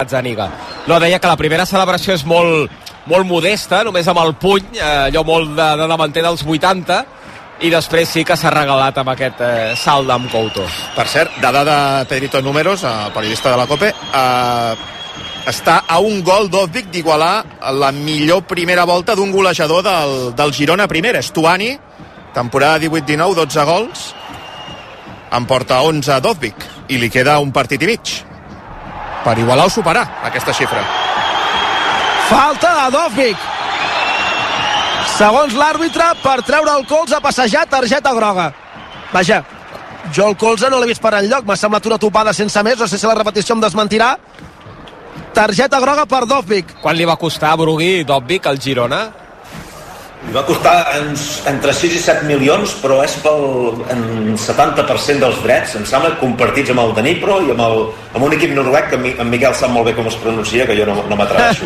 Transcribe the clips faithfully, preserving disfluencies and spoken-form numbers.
Gazzaniga. No, deia que la primera celebració és molt, molt modesta, només amb el puny, eh, allò molt de, de davanter dels vuitanta, i després sí que s'ha regalat amb aquest eh, salt d'en Couto. Per cert, dada de Pedrito Números, el periodista de la COPE, eh, està a un gol d'Ozbic d'igualar la millor primera volta d'un golejador del, del Girona primera, Stuani, temporada divuit dinou, dotze gols, en porta onze d'Ozbic, i li queda un partit i mig per igualar o superar aquesta xifra. Falta a Dovvik. Segons l'àrbitre, per treure el colze, passejat, targeta groga. Vaja, jo el colze no l'he vist per enlloc, m'ha semblat una topada sense més, no sé si la repetició em desmentirà. Targeta groga per Dovvik. Quan li va costar a Brugui Dovvik al Girona? Li va costar entre sis i set milions, però és pel en setanta per cent dels drets, em sembla, compartits amb el Dnipro i amb, el, amb un equip noruec que en Miquel sap molt bé com es pronuncia, que jo no, no m'atreveixo.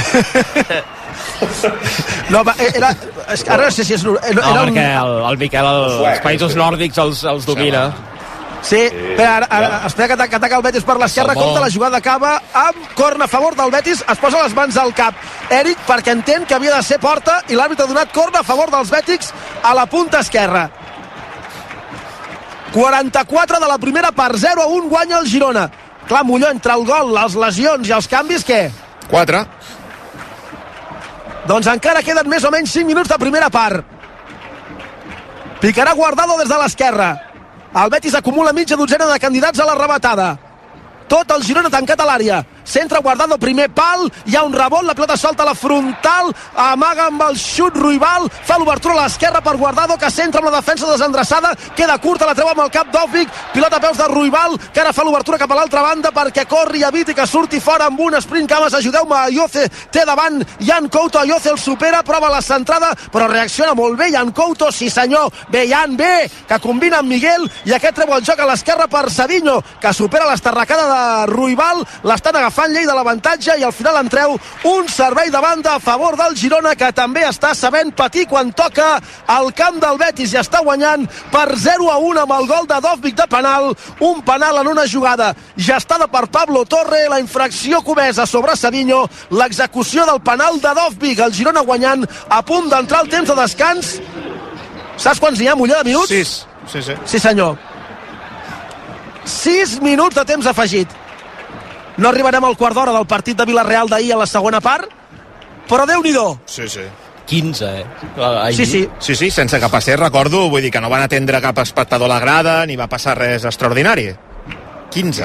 No, era, és que ara no sé si és... Era, no, era perquè un... el, el Miquel el, suec, els països nòrdics els, els domina. Sí, espera, ara, ara, espera que ataca el Betis per l'esquerra, compta, la jugada acaba amb corna a favor del Betis, es posa les mans al cap Eric perquè entén que havia de ser porta i l'àrbitre ha donat corna a favor dels Betis a la punta esquerra. quaranta-quatre de la primera part, zero a un guanya el Girona. Clar, Molló, entre el gol, les lesions i els canvis, què? quatre. Doncs encara queden més o menys cinc minuts de primera part. Picarà Guardado des de l'esquerra. El Betis acumula mitja dotzena de candidats a la rematada. Tot el Girona tancat a l'àrea. Centra Guardado, primer pal, hi ha un rebot, la pilota solta a la frontal, amaga amb el xut Ruibal, fa l'obertura a l'esquerra per Guardado, que centra amb la defensa desendreçada, queda curta, la treu amb el cap d'Ovvik, pilota a peus de Ruibal, que ara fa l'obertura cap a l'altra banda perquè corri, eviti que surti fora amb un sprint. Cames, ajudeu-me, Ayoce té davant Jan Couto, Ayoce el supera, prova la centrada, però reacciona molt bé Jan Couto, sí senyor, bé Jan, bé, que combina amb Miguel, i aquest treu el joc a l'esquerra per Savinho, que supera l'estarracada de Ruibal, l'estan agafant llei de l'avantatge i al final en treu un servei de banda a favor del Girona, que també està sabent patir quan toca al camp del Betis i està guanyant per zero a un amb el gol de Dovvik de penal, un penal en una jugada gestada per Pablo Torre, la infracció comesa sobre Savinho, l'execució del penal de Dovvik, el Girona guanyant a punt d'entrar al temps de descans. Saps quants n'hi ha, Molló, de minuts? sis, sí, sí. Sí senyor, sis minuts de temps afegit. No arribarem al quart d'hora del partit de Villarreal d'ahir a la segona part, però Déu-n'hi-do. Sí, sí. quinze, eh? Ahir. Sí, sí. Sí, sí, sense que passés, recordo, vull dir que no van atendre cap espectador a la grada, ni va passar res extraordinari. quinze.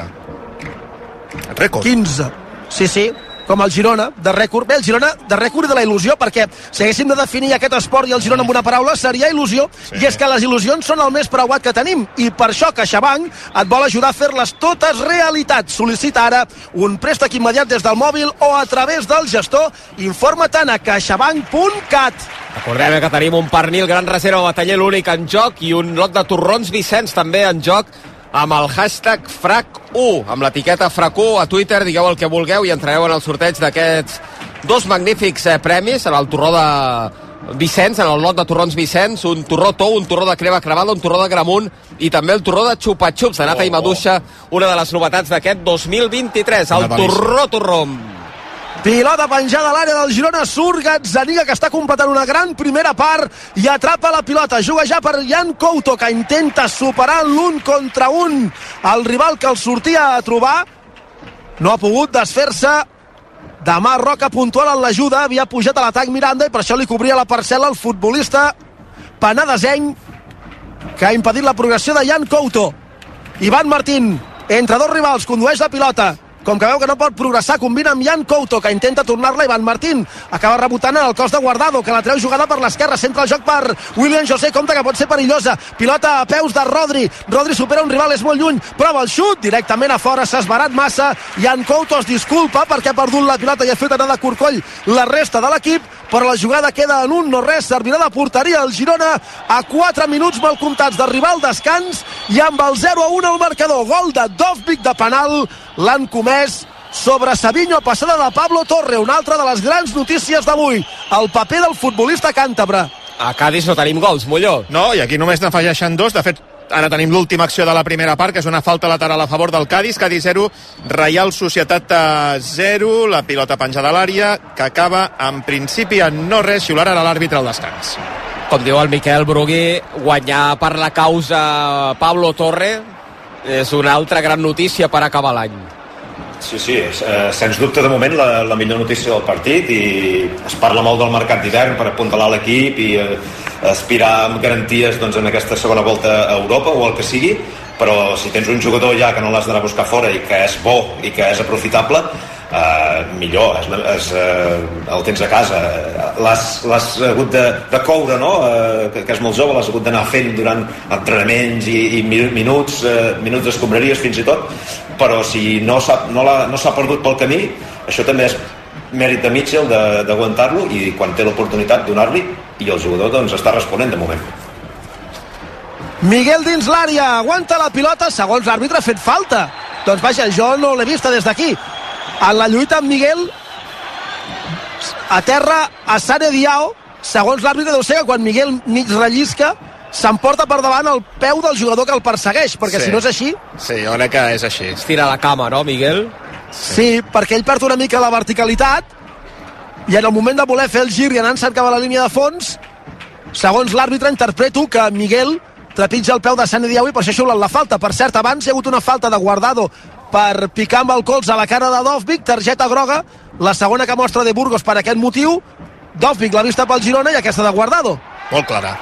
Rècord. quinze. Sí, sí, com el Girona, de rècord. Bé, el Girona de rècord i de la il·lusió, perquè si haguéssim de definir aquest esport i el Girona amb una paraula, seria il·lusió. Sí. I és que les il·lusions són el més preuat que tenim, i per això CaixaBank et vol ajudar a fer-les totes realitat. Sol·licita ara un préstec immediat des del mòbil o a través del gestor. Informa-te'n a caixabank punt cat. Recordem que tenim un pernil gran reserva bataller l'únic en joc i un lot de torrons Vicenç també en joc, amb el hashtag frac u, amb l'etiqueta frac u a Twitter, digueu el que vulgueu i entrareu en el sorteig d'aquests dos magnífics eh, premis, en el torró de Vicenç, en el lot de torrons Vicenç, un torró tou, un torró de crema cremada, un torró de gramunt i també el torró de xupa-xups de nata oh, i maduixa, una de les novetats d'aquest dos mil vint-i-tres, el torró torró. Pilota penjada a l'àrea del Girona, surt Gazzaniga, que està completant una gran primera part i atrapa la pilota, juga ja per Jan Couto, que intenta superar l'un contra un el rival que el sortia a trobar, no ha pogut desfer-se. Demà Roca puntual en l'ajuda, havia pujat a l'atac Miranda i per això li cobria la parcel·la el futbolista penadesenc, que ha impedit la progressió de Jan Couto. Ivan Martín, entre dos rivals, condueix la pilota, com que veu que no pot progressar, combina amb Jan Couto, que intenta tornar-la. Ivan Martín acaba rebotant en el cos de Guardado, que la treu jugada per l'esquerra, centra el joc per William José, compte que pot ser perillosa, pilota a peus de Rodri, Rodri supera un rival, és molt lluny, prova el xut, directament a fora, s'ha esbarat massa, Jan Couto es disculpa perquè ha perdut la pilota i ha fet anar de corcoll la resta de l'equip, però la jugada queda en un no res, servirà de porteria el Girona a quatre minuts mal comptats d'arribar al descans i amb el zero a un al marcador, gol de Dovvik de penal, l'han comès sobre Savinho, passada de Pablo Torre, una altra de les grans notícies d'avui, el paper del futbolista càntabre. A Cádiz no tenim gols, Molló. No, i aquí només n'afegeixen dos, de fet Ara tenim l'última acció de la primera part, que és una falta lateral a favor del Cádiz. Cádiz zero, Reial Societat zero, la pilota penjada a l'àrea, que acaba en principi en no res, xiularà l'àrbitre al descans. Com diu el Miquel Brugui, guanyar per la causa Pablo Torre és una altra gran notícia per acabar l'any. Sí, sí, eh, sens dubte de moment la, la millor notícia del partit, i es parla molt del mercat d'hivern per apuntalar l'equip i eh, aspirar amb garanties doncs, en aquesta segona volta a Europa o el que sigui, però si tens un jugador ja que no l'has d'anar a buscar fora i que és bo i que és aprofitable, eh, millor, és, és, eh, el tens a casa. L'has hagut de, de coure, no? Eh, que, que és molt jove, l'has hagut d'anar fent durant entrenaments i, i minuts, eh, minuts d'escombraries fins i tot, però si no s'ha no no s'ha perdut pel camí, això també és mèrit de Mitchell d'aguantar-lo, i quan té l'oportunitat donar-li, i el jugador doncs està responent de moment. Miguel dins l'àrea, aguanta la pilota, segons l'àrbitre ha fet falta. Doncs vaja, jo no l'he vista des d'aquí. En la lluita amb Miguel, a terra a Sane Diao, segons l'àrbitre deu ser que quan Miguel mig rellisca s'emporta per davant el peu del jugador que el persegueix, perquè sí, si no és així... Sí, jo crec que és així. Es tira la cama, no, Miguel? Sí. sí, perquè ell perd una mica la verticalitat i en el moment de voler fer el gir i anar-se'n cap a la línia de fons, segons l'àrbitre interpreto que Miguel trepitja el peu de Sane Diao i per això xiulen la falta. Per cert, abans hi ha hagut una falta de Guardado per picar amb el colze a la cara de Dovbyk, targeta groga, la segona que mostra de Burgos per aquest motiu. Dovbyk l'ha vista pel Girona i aquesta de Guardado. Molt clara.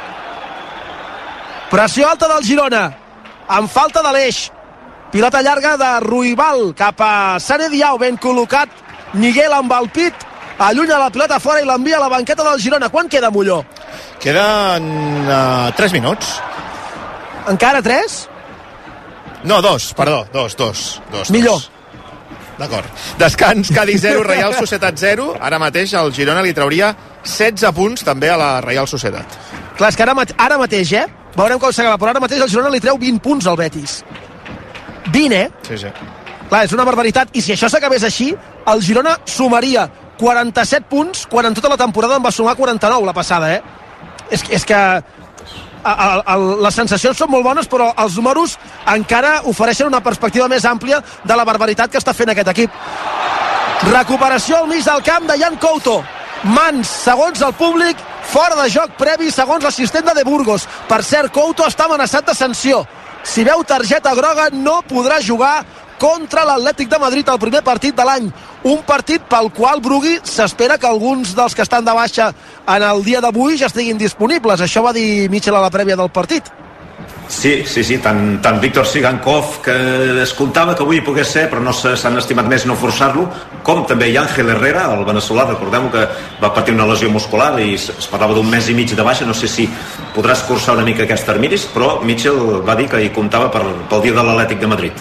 Pressió alta del Girona, amb falta de l'Eix. Pilota llarga de Ruibal cap a Sane Diao, ben col·locat Miguel amb el pit, allunya la pilota fora i l'envia a la banqueta del Girona. Quan queda, Molló? Queden uh, tres minuts. Encara tres? No, dos, perdó, dos, dos. dos Millor. Dos. D'acord. Descans, Cádiz zero, Reial Societat zero. Ara mateix el Girona li trauria setze punts també a la Reial Societat. Clar, és que ara, ara mateix, eh? Veurem com s'acaba, però ara mateix el Girona li treu vint punts al Betis. vint, eh? Sí, sí. Clar, és una barbaritat. I si això s'acabés així, el Girona sumaria quaranta-set punts, quan en tota la temporada en va sumar quaranta-nou la passada, eh? És, és que a, a, a, les sensacions són molt bones, però els números encara ofereixen una perspectiva més àmplia de la barbaritat que està fent aquest equip. Recuperació al mig del camp de Jan Couto. Mans, segons el públic, fora de joc previ, segons l'assistent de De Burgos. Per cert, Couto està amenaçat de sanció. Si veu targeta groga no podrà jugar contra l'Atlètic de Madrid el primer partit de l'any. Un partit pel qual Brugui s'espera que alguns dels que estan de baixa en el dia d'avui ja estiguin disponibles. Això va dir Mitchell a la prèvia del partit. Sí, sí, sí, tant, tant Víctor Sigankov, que es comptava que avui pogués ser, però no s'han estimat més no forçar-lo, com també hi ha Ángel Herrera, el veneçolà. Recordem que va patir una lesió muscular i es parlava d'un mes i mig de baixa. No sé si podrà escurçar una mica aquests terminis, però Mitchell va dir que hi comptava per, pel dia de l'Atlètic de Madrid.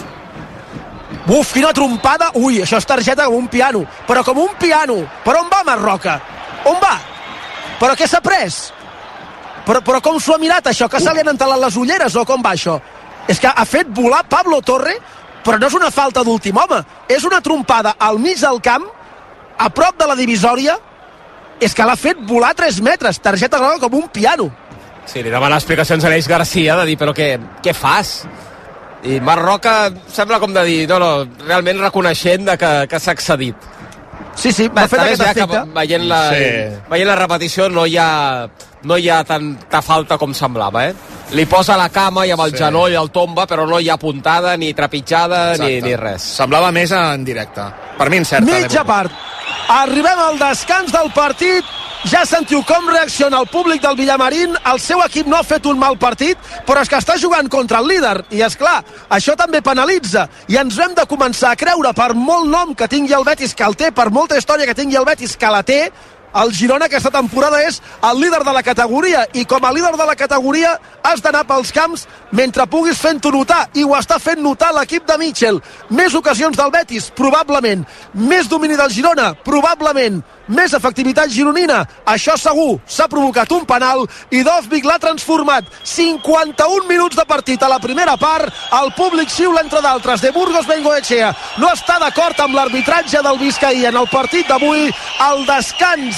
Uf, quina trompada. Ui, això és targeta com un piano, però com un piano. Per on va Marroca? On va? Però què s'ha pres? Però, però com s'ho ha mirat això? Que se li han entelat les ulleres o com va això? És que ha fet volar Pablo Torre, però no és una falta d'últim home, és una trompada al mig del camp, a prop de la divisòria. És que l'ha fet volar tres metres, targeta groga com un piano. Sí, li demana explicacions a Aleix Garcia de dir, però què, què fas? I Marc Roca sembla com de dir, no, no, realment reconeixent de que, que s'ha excedit. Sí, sí, va fer aquest efecte. Veient la, sí. veient la repetició no hi ha, no hi ha tanta falta com semblava, eh? Li posa la cama i amb el sí. genoll el tomba, però no hi ha puntada, ni trepitjada, ni, ni res. Semblava més en directe. Per mi encerta. Mitja part. Arribem al descans del partit. Ja sentiu com reacciona el públic del Villamarín. El seu equip no ha fet un mal partit, però és que està jugant contra el líder. I és clar, això també penalitza. I ens hem de començar a creure, per molt nom que tingui el Betis, que el té, per molta història que tingui el Betis, que la té, el Girona aquesta temporada és el líder de la categoria, i com a líder de la categoria has d'anar pels camps mentre puguis fent-ho notar, i ho està fent notar l'equip de Mitchell. Més ocasions del Betis, probablement. Més domini del Girona, probablement. Més efectivitat gironina, això segur. S'ha provocat un penal i Dovbyk l'ha transformat. cinquanta-un minuts de partit a la primera part. El públic xiula, entre d'altres, de Burgos Bengoechea. No està d'acord amb l'arbitratge del Vizcaí en el partit d'avui. El descans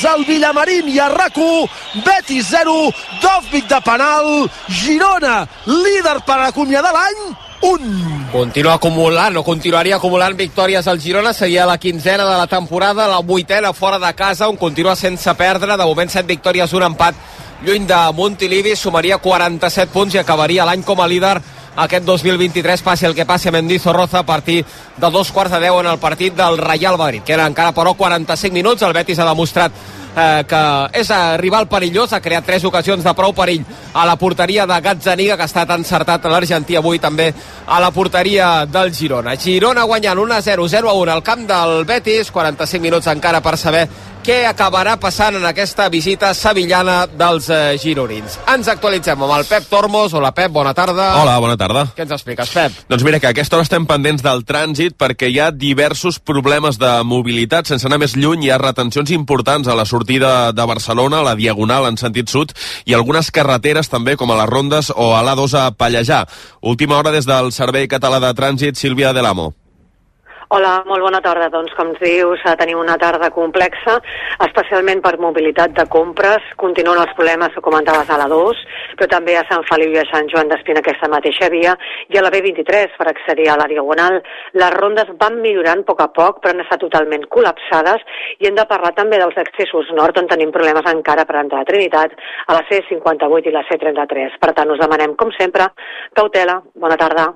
al Villamarín i a R A C u, Betis zero, Dovvik de penal, Girona, líder per acomiadar l'any, un. Continua acumulant, o continuaria acumulant victòries al Girona, seria la quinzena de la temporada, la vuitena fora de casa, on continua sense perdre, de moment set victòries, un empat, lluny de Montilivi, sumaria quaranta-set punts i acabaria l'any com a líder aquest dos mil vint-i-tres, passi el que passi a Mendizorroza, a partir de dos quarts de deu en el partit del Real Madrid. Queden encara, però, quaranta-cinc minuts. El Betis ha demostrat eh, que és rival perillós, ha creat tres ocasions de prou perill a la porteria de Gazzaniga, que ha estat encertat a l'Argentí, avui també a la porteria del Girona. Girona guanyant un a zero, zero a un al camp del Betis, quaranta-cinc minuts encara per saber què acabarà passant en aquesta visita sevillana dels eh, gironins. Ens actualitzem amb el Pep Tormos. Hola, Pep, bona tarda. Hola, bona tarda. Què ens expliques, Pep? Doncs mira, que a aquesta hora estem pendents del trànsit perquè hi ha diversos problemes de mobilitat. Sense anar més lluny, hi ha retencions importants a la sortida de Barcelona, a la Diagonal en sentit sud, i algunes carreteres també, com a les Rondes o a l'A dos a Pallejà. Última hora des del Servei Català de Trànsit, Sílvia Delamo. Hola, molt bona tarda. Doncs, com ens dius, tenim una tarda complexa, especialment per mobilitat de compres. Continuen els problemes que comentaves a l'A dos, però també a Sant Feliu i a Sant Joan d'Espí en aquesta mateixa via, i a la B vint-i-tres per accedir a la Diagonal. Les rondes van millorant a poc a poc, però han estat totalment col·lapsades, i hem de parlar també dels accessos nord, on tenim problemes encara per entrar a Trinitat, a la C cinquanta-vuit i la C trenta-tres. Per tant, us demanem, com sempre, cautela. Bona tarda.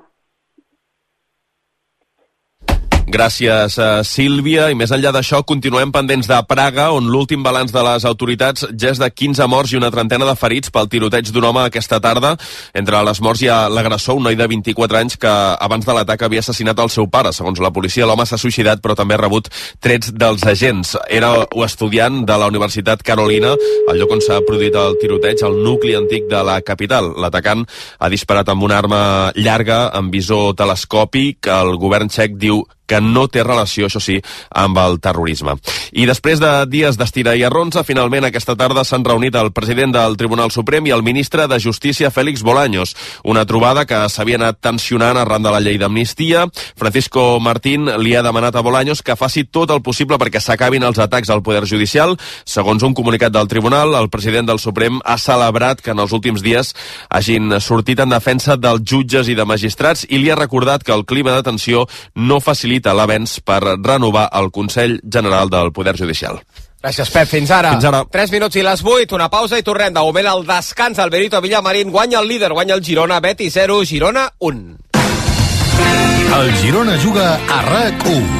Gràcies, uh, Sílvia. I més enllà d'això, continuem pendents de Praga, on l'últim balanç de les autoritats ja és de quinze morts i una trentena de ferits pel tiroteig d'un home aquesta tarda. Entre les morts hi ha l'agressor, un noi de vint-i-quatre anys que abans de l'atac havia assassinat el seu pare. Segons la policia, l'home s'ha suïcidat, però també ha rebut trets dels agents. Era estudiant de la Universitat Carolina, el lloc on s'ha produït el tiroteig, al nucli antic de la capital. L'atacant ha disparat amb una arma llarga, amb visor telescòpic, que el govern txec diu que no té relació, això sí, amb el terrorisme. I després de dies d'estira i arronsa, finalment aquesta tarda s'han reunit el president del Tribunal Suprem i el ministre de Justícia, Félix Bolaños. Una trobada que s'havia anat tensionant arran de la llei d'amnistia. Francisco Martín li ha demanat a Bolaños que faci tot el possible perquè s'acabin els atacs al Poder Judicial. Segons un comunicat del Tribunal, el president del Suprem ha celebrat que en els últims dies hagin sortit en defensa dels jutges i de magistrats i li ha recordat que el clima de tensió no facilita l'avenç per renovar el Consell General del Poder Judicial. Gràcies, Pep. Fins ara. Fins ara. tres minuts i les vuit, una pausa i tornem. De moment el descans, el Benito Villamarín guanya el líder, guanya el Girona, Betis zero, Girona un. El Girona juga a R A C u.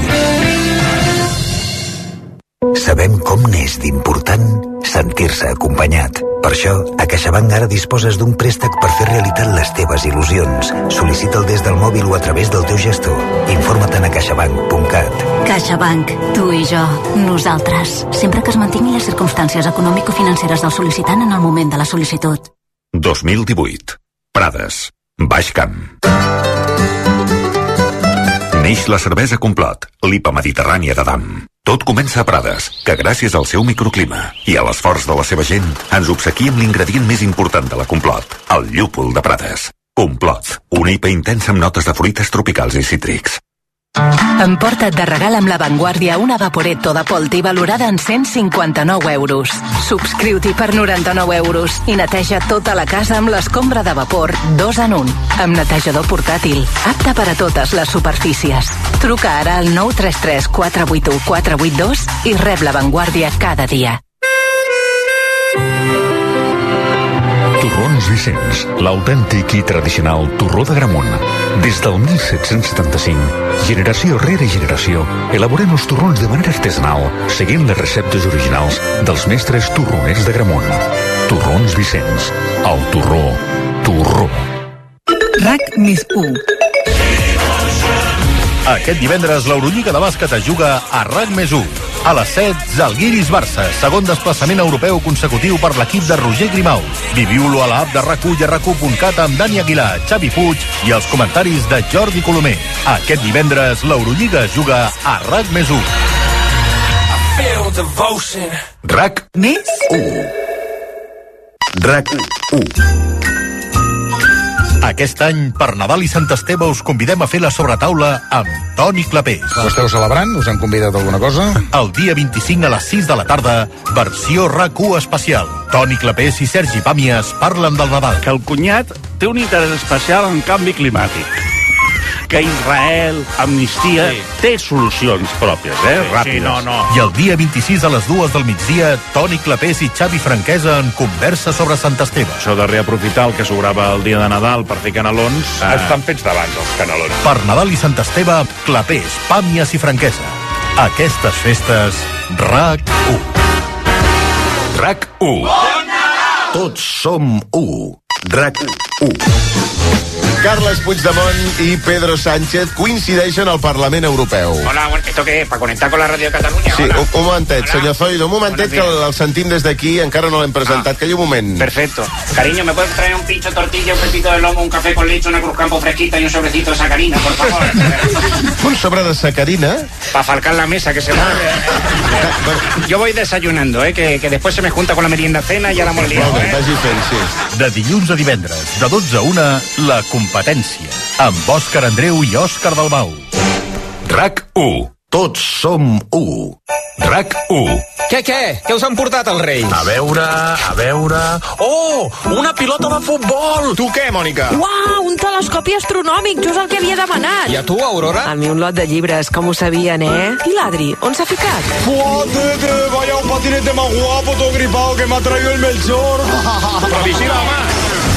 Sabem com n'és d'important sentir-se acompanyat. Per això, a CaixaBank ara disposes d'un préstec per fer realitat les teves il·lusions. Sol·licita'l des del mòbil o a través del teu gestor. Informa't-en a caixabank punt cat. CaixaBank, tu i jo, nosaltres. Sempre que es mantinguin les circumstàncies econòmico-financeres del sol·licitant en el moment de la sol·licitud. dos mil divuit. Prades. Baix Camp. Neix la cervesa Complot, l'I P A mediterrània de Damm. Tot comença a Prades, que gràcies al seu microclima i a l'esforç de la seva gent ens obsequia amb l'ingredient més important de la Complot, el llúpol de Prades. Complot, una I P A intensa amb notes de fruites tropicals i cítrics. Emporta't de regal amb La Vanguardia una Vaporetto de Polti valorada en cent cinquanta-nou euros. Subscriu-t'hi per noranta-nou euros i neteja tota la casa amb l'escombra de vapor dos en un, amb netejador portàtil, apte per a totes les superfícies. Truca ara al nou tres tres quatre vuit u quatre vuit dos i rep La Vanguardia cada dia. Torrons Vicenç, l'autèntic i tradicional torró de Gramunt. Des del mil set-cents setanta-cinc, generació rere generació, elaborem els torrons de manera artesanal, seguint les receptes originals dels mestres torroners de Gramunt. Torrons Vicenç, el torró, torró. R A C més u. Aquest divendres l'Eurolliga de bàsquet es juga a R A C més u. A les set, Zalgiris-Barça, segon desplaçament europeu consecutiu per l'equip de Roger Grimau. Viviu-lo a l'app de R A C u i R A C u punt cat amb Dani Aguilar, Xavi Puig i els comentaris de Jordi Colomer. Aquest divendres l'Eurolliga es juga a R A C més u. R A C més u. R A C u. Aquest any, per Nadal i Sant Esteve, us convidem a fer la sobretaula amb Toni Clapés. Ho esteu celebrant? Us han convidat alguna cosa? El dia vint-i-cinc a les sis de la tarda, versió R A C u especial. Toni Clapés i Sergi Pàmies parlen del Nadal. Que el cunyat té un interès especial en canvi climàtic. Que Israel, amnistia, sí. té solucions pròpies, eh? Sí, ràpides. Sí, no, no. I el dia vint-i-sis a les dues del migdia, Toni Clapés i Xavi Franquesa en conversa sobre Sant Esteve. Això de reaprofitar el que sobrava el dia de Nadal per fer canelons... Eh... Estan fets d'abans, els canelons. Per Nadal i Sant Esteve, Clapés, Pàmies i Franquesa. Aquestes festes, R A C u. R A C u. Bon Nadal! Tots som u. R A C u. Carles Puigdemont y Pedro Sánchez coincideixen al Parlament Europeu. Hola, bueno, ¿esto qué es? ¿Para conectar con la Radio de Catalunya? Sí, Hola. un, un momentet, Hola. senyor Zoido, un momentet que el, el sentim des d'aquí, encara no l'hem presentat, ah. que hi ha un moment. Perfecto. Cariño, ¿me puedes traer un pincho tortilla, un pepito de lomo, un café con leche, una cruzcampo fresquita y un sobrecito de sacarina, por favor? Un sobre de sacarina? Para falcar la mesa, que se mueve. Yo voy desayunando, ¿eh? Que, que después se me junta con la merienda cena y ya la hemos liado, eh? Vagi fent, sí. De dilluns a divendres, de dotze a una, la competència, amb Òscar Andreu i Òscar Dalmau. R A C u. Tots som u. R A C u. Què, què? Què us han portat els Reis? A veure, a veure... Oh, una pilota de futbol! Tu què, Mònica? Uau, un telescopi astronòmic, just el que havia demanat. I a tu, Aurora? A mi un lot de llibres, com ho sabien, eh? I l'Adri, on s'ha ficat? Fuátete, vaya un patinete más guapo, todo gripado, que me ha traído el Melchor. Però vigila, home!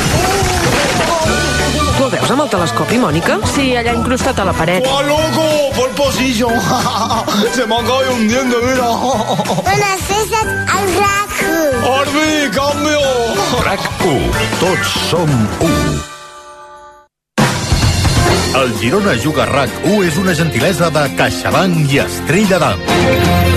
Tu el veus amb el telescopi, Mònica? Sí, allà incrustat a la paret. ¡Oh, loco! ¡Por posillo! Se me ha caído un diente, mira. Buenas festes al R A C u. Orbi, cambio! R A C u. Tots som u. El Girona Juga R A C u és una gentilesa de CaixaBank i Estrella d'Am.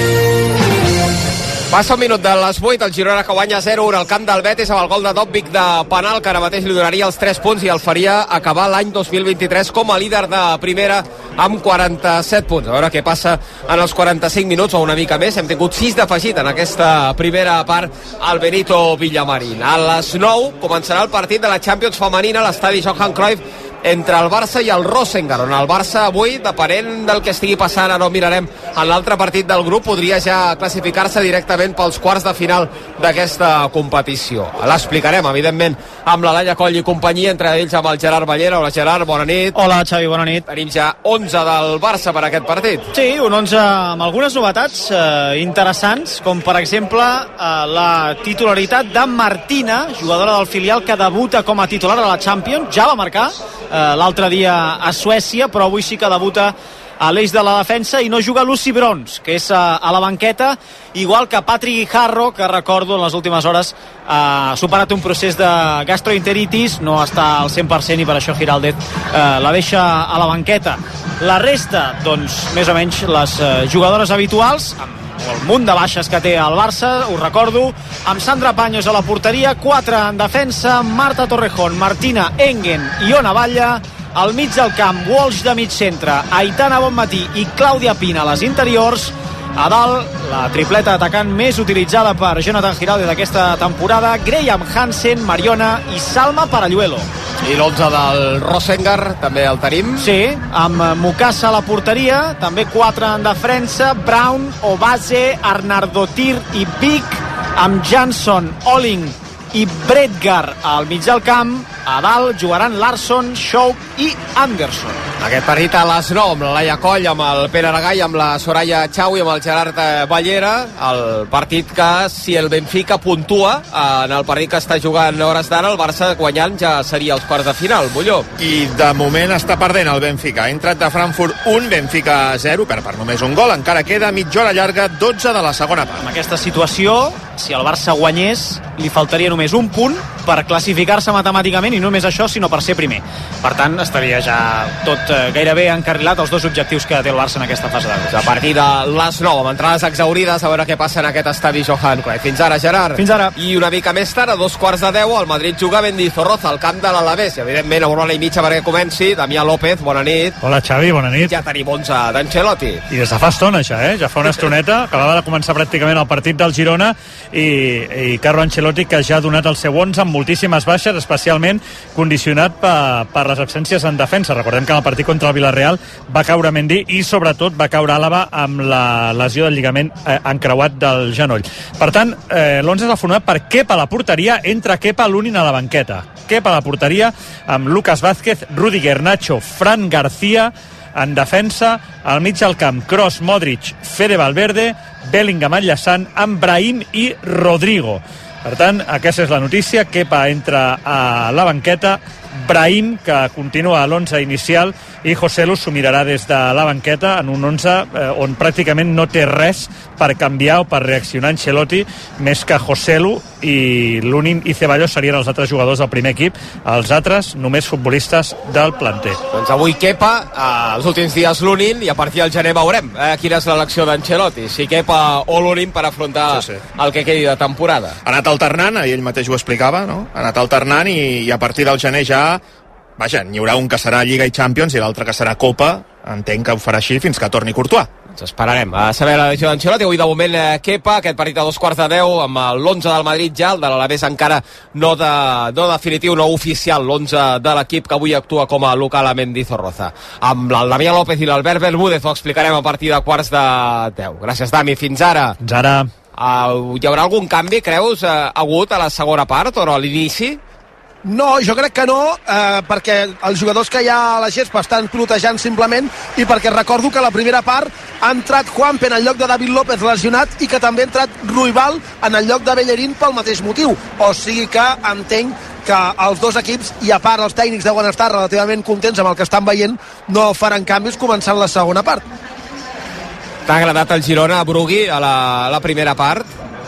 Passa un minut de les vuit, el Girona que guanya zero a un al camp del Betis amb el gol de Dòbvic de penal, que ara mateix li donaria els tres punts i el faria acabar l'any dos mil vint-i-tres com a líder de primera amb quaranta-set punts. A veure què passa en els quaranta-cinc minuts o una mica més. Hem tingut sis d'afegit en aquesta primera part al Benito Villamarín. A les nou començarà el partit de la Champions femenina a l'estadi Johan Cruyff entre el Barça i el Rosengard, on el Barça avui, depenent del que estigui passant, ara ho mirarem en l'altre partit del grup, podria ja classificar-se directament pels quarts de final d'aquesta competició. L'explicarem, evidentment, amb la Laia Coll i companyia, entre ells amb el Gerard Ballera. Hola, Gerard, bona nit. Hola, Xavi, bona nit. Tenim ja onze del Barça per aquest partit. Sí, un onze amb algunes novetats eh, interessants, com per exemple eh, la titularitat de Martina, jugadora del filial que debuta com a titular a la Champions. Ja va marcar l'altre dia a Suècia, però avui sí que debuta a l'eix de la defensa i no juga Lucy Bronze, que és a, a la banqueta, igual que Patrick Guijarro, que recordo en les últimes hores ha superat un procés de gastroenteritis, no està al cent per cent i per això Giraldez eh, la deixa a la banqueta. La resta, doncs, més o menys les eh, jugadores habituals, amb el munt de baixes que té el Barça, ho recordo, amb Sandra Paños a la porteria, quatre en defensa, Marta Torrejón, Martina Engen i Ona Batlle, al mig del camp, Walsh de mig centre, Aitana Bonmatí i Clàudia Pina a les interiors, a dalt, la tripleta atacant més utilitzada per Jonathan Giraldez d'aquesta temporada, Graham Hansen, Mariona i Salma Paralluelo. I l'onze del Rosengard, també el tenim. Sí, amb Mukasa a la porteria, també quatre en defensa, Brown, Obase, Arnardotir i Vic, amb Jansson, Olling i Bredgar al mig del camp. A dalt jugaran Larsson, Schaub i Anderson. Aquest partit a les nou, amb la Laia Coll, amb el Pere Aragai, amb la Soraya Chau i amb el Gerard Ballera. El partit que, si el Benfica puntua en el partit que està jugant a hores d'ara, el Barça guanyant ja seria els quarts de final, Molló. I de moment està perdent el Benfica. Ha entrat de Frankfurt un, Benfica zero, per, per només un gol. Encara queda mitja hora llarga, dotze de la segona part. En aquesta situació, si el Barça guanyés, li faltaria només un punt per classificar-se matemàticament, i no només això, sinó per ser primer. Per tant, estaria ja tot eh, gairebé encarrilat els dos objectius que té el Barça en aquesta fase de grups. A partir de les nou, amb entrades exaurides, a veure què passa en aquest estadi Johan Cruyff. Fins ara, Gerard. Fins ara. I una mica més tard, a dos quarts de deu, el Madrid juga a Mendizorroza, al camp de l'Alavés. I, evidentment, a una hora i mitja perquè comenci. Damià López, bona nit. Hola, Xavi, bona nit. Ja tenim onze d'Ancelotti. I des de fa estona, això, eh? Ja fa una estoneta, acabava de començar pràcticament el partit del Girona i, i Carlo Ancelotti, que ja ha donat el seu onze amb moltíssimes baixes, especialment condicionat per, per les absències en defensa. Recordem que en el partit contra el Villarreal va caure Mendy i, sobretot, va caure Àlava amb la lesió del lligament eh, encreuat del genoll. Per tant, eh, l'onze és format per Kepa a la porteria, entra Kepa, Lunin a la banqueta. Kepa a la porteria amb Lucas Vázquez, Rudiger, Nacho, Fran García. En defensa, al mig del camp, Kroos, Modric, Fede Valverde, Bellingham enllaçant amb Brahim i Rodrigo. Per tant, aquesta és la notícia. Kepa entra a la banqueta, Brahim, que continua a l'onze inicial, i Joselu s'ho mirarà des de la banqueta en un onze eh, on pràcticament no té res per canviar o per reaccionar Ancelotti, més que Joselu i Lunin i Ceballos serien els altres jugadors del primer equip, els altres només futbolistes del planter. Doncs avui Kepa, eh, els últims dies Lunin, i a partir del gener veurem eh, quina és l'elecció d'Ancelotti, si Kepa o Lunin per afrontar sí, sí. el que quedi de temporada. Ha anat alternant, ell mateix ho explicava, no? Ha anat alternant i, i a partir del gener ja vaja, n'hi haurà un que serà Lliga i Champions i l'altre que serà Copa. Entenc que ho farà així fins que torni Courtois. Ens esperarem a saber la decisió d'Ancelotti. Avui de moment eh, Kepa, aquest partit a dos quarts de deu amb l'onze del Madrid ja, el de l'Alavés encara no, de, no definitiu, no oficial, l'onze de l'equip que avui actua com a local a Mendizorroza. Amb el Damià López i l'Albert Bermúdez ho explicarem a partir de quarts de deu. Gràcies, Dami. Fins ara. Fins ara. Uh, hi haurà algun canvi, creus, uh, hagut a la segona part o no, a l'inici? No, jo crec que no, eh, perquè els jugadors que hi ha a la gespa estan pilotejant simplement i perquè recordo que a la primera part ha entrat Juanpe en el lloc de David López lesionat i que també ha entrat Ruibal en el lloc de Bellerín pel mateix motiu. O sigui que entenc que els dos equips, i a part els tècnics deuen estar relativament contents amb el que estan veient, no faran canvis començant la segona part. T'ha agradat el Girona a Brugui a la, a la primera part?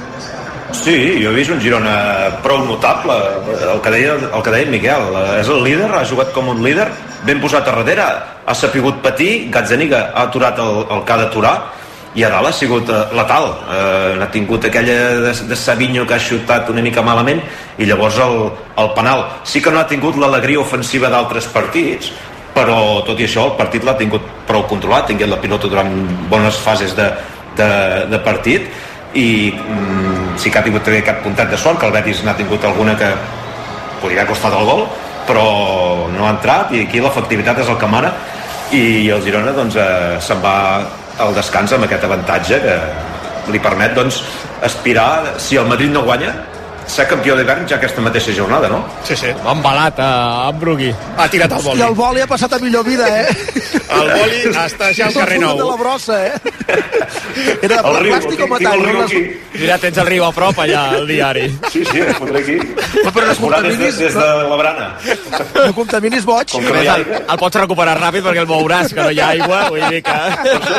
Sí, jo he vist un Girona prou notable, el que deia, el que deia Miquel, és el líder, ha jugat com un líder, ben posat a darrere, ha sapigut patir, Gazzaniga ha aturat el, el que ha d'aturar, i a dalt ha sigut letal, eh, ha tingut aquella de, de Savinho que ha xutat una mica malament, i llavors el, el penal. Sí que no ha tingut l'alegria ofensiva d'altres partits, però tot i això el partit l'ha tingut prou controlat, tinguent la pilota durant bones fases de, de, de partit, i mm, sí que ha tingut cap puntat de sort, que el Betis n'ha tingut alguna que podria haver costat el gol, però no ha entrat, i aquí l'efectivitat és el que mana, i el Girona doncs, eh, se'n va al descans amb aquest avantatge que li permet doncs, aspirar, si el Madrid no guanya, ser campió d'hivern ja aquesta mateixa jornada, no? Sí, sí. Va embalat a, a Brugui. Ha tirat el boli. I el boli ha passat a millor vida, eh? El boli està ja al carrer Nou. De la brossa, eh? Era de plàstic o metall? Les... Mira, tens el riu a prop allà, al diari. Sí, sí, es fotré aquí. No, però no contaminis... Des, des de la brana. No contaminis boig. Com que el, el pots recuperar ràpid perquè el veuràs, que no hi ha aigua, vull dir que...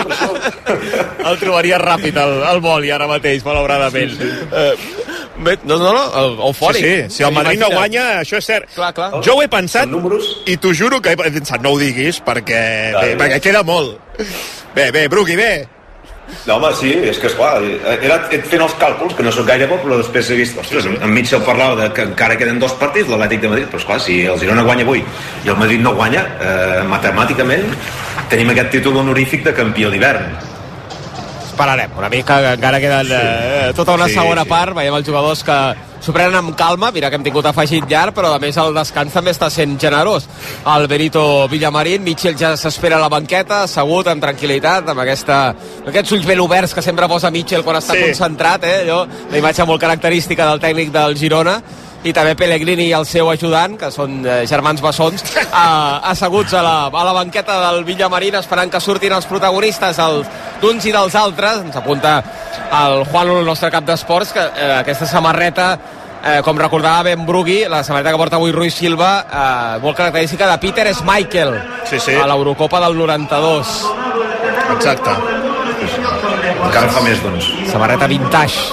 el trobaries ràpid, el, el boli, ara mateix, malauradament. Sí, sí. Uh, no, no, no, eufòric. Sí, sí, si el Madrid no guanya, això és cert. Clar, clar. Jo ho he pensat i t'ho juro que he pensat, no ho diguis, perquè, bé, perquè queda molt. Bé, bé, Brugui, bé. No, home, sí, és que, esclar, era fent els càlculs, que no són gaire bo, però després he vist, ostres, enmig se'l parlava de que encara queden dos partits, l'Atlètic de Madrid, però esclar, si el Girona guanya avui i el Madrid no guanya, eh, matemàticament tenim aquest títol honorífic de campió d'hivern. Esperarem una mica, encara queden eh, tota una sí, segona sí. part, veiem els jugadors que s'ho prenen amb calma, mira que hem tingut afegit llarg, però a més el descans també està sent generós. El Benito Villamarín, Mitchell ja s'espera a la banqueta, assegut, amb tranquil·litat, amb aquesta, aquests ulls ben oberts que sempre posa Mitchell quan està sí. concentrat, eh, allò, la imatge molt característica del tècnic del Girona, i també Pellegrini i el seu ajudant, que són eh, germans bessons, eh, asseguts a la, a la banqueta del Villamarín esperant que surtin els protagonistes d'uns i dels altres. Ens apunta el Juan, el nostre cap d'esports, que eh, aquesta samarreta, eh, com recordava Ben Brugui, la samarreta que porta avui Ruiz Silva, eh, molt característica de Peter Schmeichel, sí, sí. a l'Eurocopa del noranta-dos. Exacte. Encara fa més, doncs. Samarreta vintage.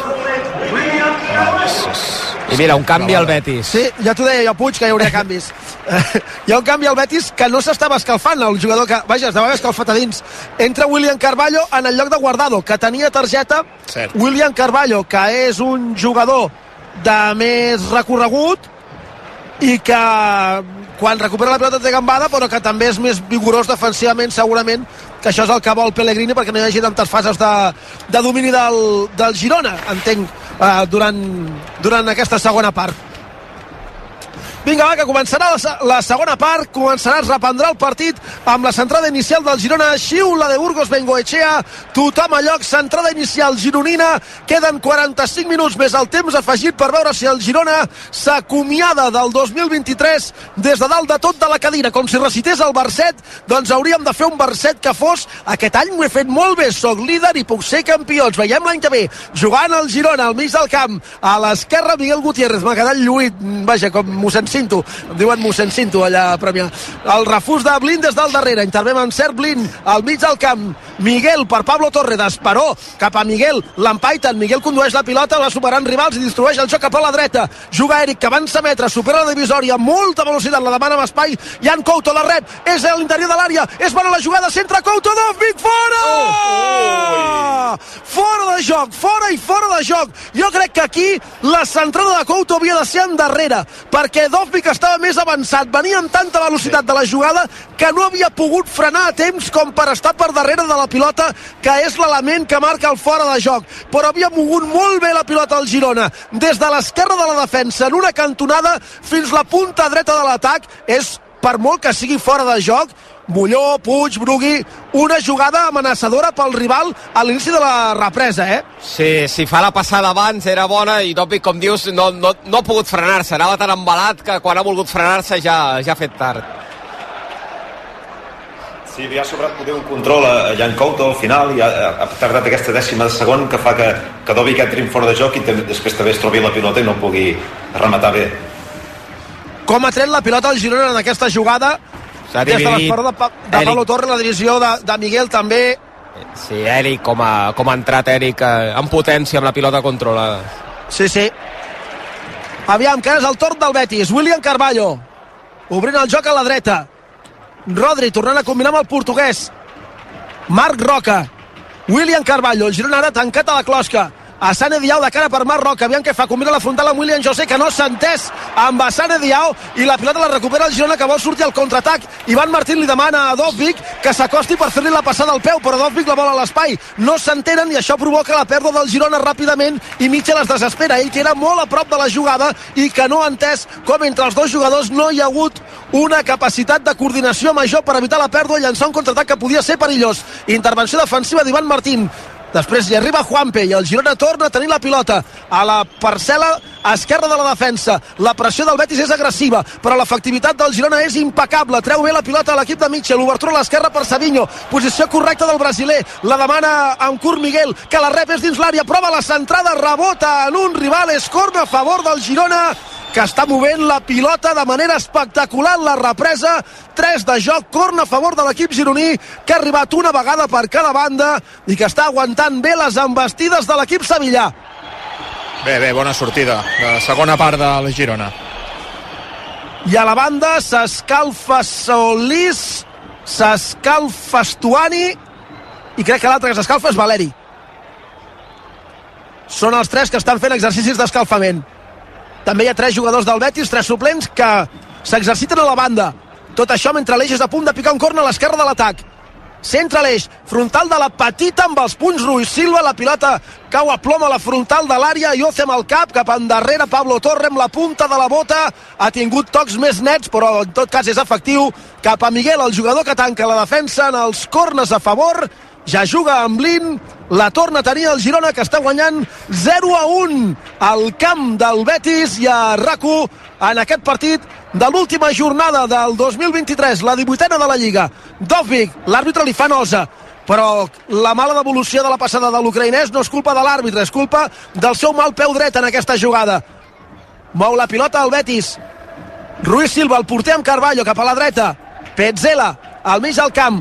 I mira, un canvi al Betis. Sí, ja t'ho deia jo, Puig, que hi hauria canvis. Hi ha un canvi al Betis que no s'estava escalfant, el jugador que, vaja, estava escalfat a dins. Entra William Carvalho en el lloc de Guardado, que tenia targeta. Cert. William Carvalho, que és un jugador de més recorregut i que quan recupera la pilota té gambada, però que també és més vigorós defensivament, segurament, que això és el que vol Pellegrini, perquè no hi hagi tantes fases de, de domini del, del Girona, entenc, eh, durant, durant aquesta segona part. Vinga, va, que començarà la, la segona part, començarà, es reprendrà el partit amb la centrada inicial del Girona, xiula de Burgos Bengoechea, tothom a lloc, centrada inicial gironina, queden quaranta-cinc minuts més el temps afegit per veure si el Girona s'acomiada del dos mil vint-i-tres des de dalt de tot de la cadira, com si recités el verset, doncs hauríem de fer un verset que fos, aquest any ho he fet molt bé, soc líder i puc ser campions, veiem l'any que ve, jugant el Girona al mig del camp, a l'esquerra Miguel Gutiérrez, m'ha quedat lluït, vaja, com mossèn Cinto, em diuen mossèn Cinto allà a Premià. El refús de Blind des del darrere, intervem amb cert Blind al mig del camp, Miguel per Pablo Torre, d'Esperó cap a Miguel, l'empaiten, Miguel condueix la pilota, va superant rivals i distribueix el joc cap a la dreta, juga Eric que avança metres, supera la divisòria, molta velocitat, la demana amb espai, Jan Couto la rep, és a l'interior de l'àrea, és bona la jugada, centre Couto, Dovvik, fora! Oh, fora de joc, fora i fora de joc. Jo crec que aquí la centrada de Couto havia de ser endarrere, perquè Dovvik estava més avançat, venia amb tanta velocitat de la jugada que no havia pogut frenar a temps com per estar per darrere de la pilota, que és l'element que marca el fora de joc, però havia mogut molt bé la pilota al Girona, des de l'esquerra de la defensa en una cantonada fins la punta dreta de l'atac. És, per molt que sigui fora de joc, Molló, Puig, Brugui, una jugada amenaçadora pel rival a l'inici de la represa, eh? Sí, si fa la passada abans era bona i Dovvik, com dius, no, no, no ha pogut frenar-se, anava tan embalat que quan ha volgut frenar-se ja, ja ha fet tard. Sí, li ha sobrat poder un control a Jan Couto al final i ha, ha tardat aquesta dècima de segon que fa que, que Dovvik entri fora de joc i també, després també es trobi la pilota i no pugui rematar bé. Com ha tret la pilota al Girona en aquesta jugada? Des de l'esport de, pa de Pablo Torre, la divisió de, de Miguel també. Sí, Eric, com ha, com ha entrat Eric eh, en potència amb la pilota controlada. Sí, sí. Aviam, que és el torn del Betis. William Carvalho obrint el joc a la dreta. Rodri tornant a combinar amb el portuguès. Marc Roca. William Carvalho, el Girona ara tancat a la closca. Assane Diao de cara per Marc Roca, aviam què fa, combina la frontal amb William José, que no s'ha entès amb Assane Diao, i la pilota la recupera el Girona, que vol sortir al contraatac. Ivan Martín li demana a Dovvik que s'acosti per fer-li la passada al peu, però Dovvik la vol a l'espai, no s'entenen i això provoca la pèrdua del Girona ràpidament i Mitchell es desespera, ell que era molt a prop de la jugada i que no ha entès com entre els dos jugadors no hi ha hagut una capacitat de coordinació major per evitar la pèrdua i llançar un contraatac que podia ser perillós. Intervenció defensiva d'Ivan Martín. Després hi arriba Juanpe i el Girona torna a tenir la pilota a la parcel·la esquerra de la defensa. La pressió del Betis és agressiva, però l'efectivitat del Girona és impecable. Treu bé la pilota a l'equip de Mitchell, obertura a l'esquerra per Savinho, posició correcta del brasiler, la demana amb Curt Miguel, que la rep és dins l'àrea, prova la centrada, rebota en un rival, és corna a favor del Girona, que està movent la pilota de manera espectacular en la represa. Tres de joc, corna a favor de l'equip gironí, que ha arribat una vegada per cada banda i que està aguantant bé les embestides de l'equip sevillà. Bé, bé, bona sortida de la segona part del Girona. I a la banda s'escalfa Solís, s'escalfa Stuani i crec que l'altre que s'escalfa és Valeri. Són els tres que estan fent exercicis d'escalfament. També hi ha tres jugadors del Betis, tres suplents, que s'exerciten a la banda. Tot això mentre l'Eix és a punt de picar un corna a l'esquerra de l'atac. Centra l'Eix, frontal de la petita amb els punys Ruiz Silva, la pilota cau a plom a la frontal de l'àrea, Iose amb el cap, cap endarrere Pablo Torre amb la punta de la bota, ha tingut tocs més nets, però en tot cas és efectiu, cap a Miguel, el jugador que tanca la defensa en els corners a favor, ja juga amb Blin, la torna a tenir el Girona, que està guanyant zero a un al camp del Betis i a R A C u en aquest partit de l'última jornada del dos mil vint-i-tres, la divuitena de la Lliga. Dovvik, l'àrbitre li fa nosa, però la mala devolució de la passada de l'ucraïnès no és culpa de l'àrbitre, és culpa del seu mal peu dret en aquesta jugada. Mou la pilota al Betis, Ruiz Silva, el porter amb Carvalho cap a la dreta, Petzela al mig del camp,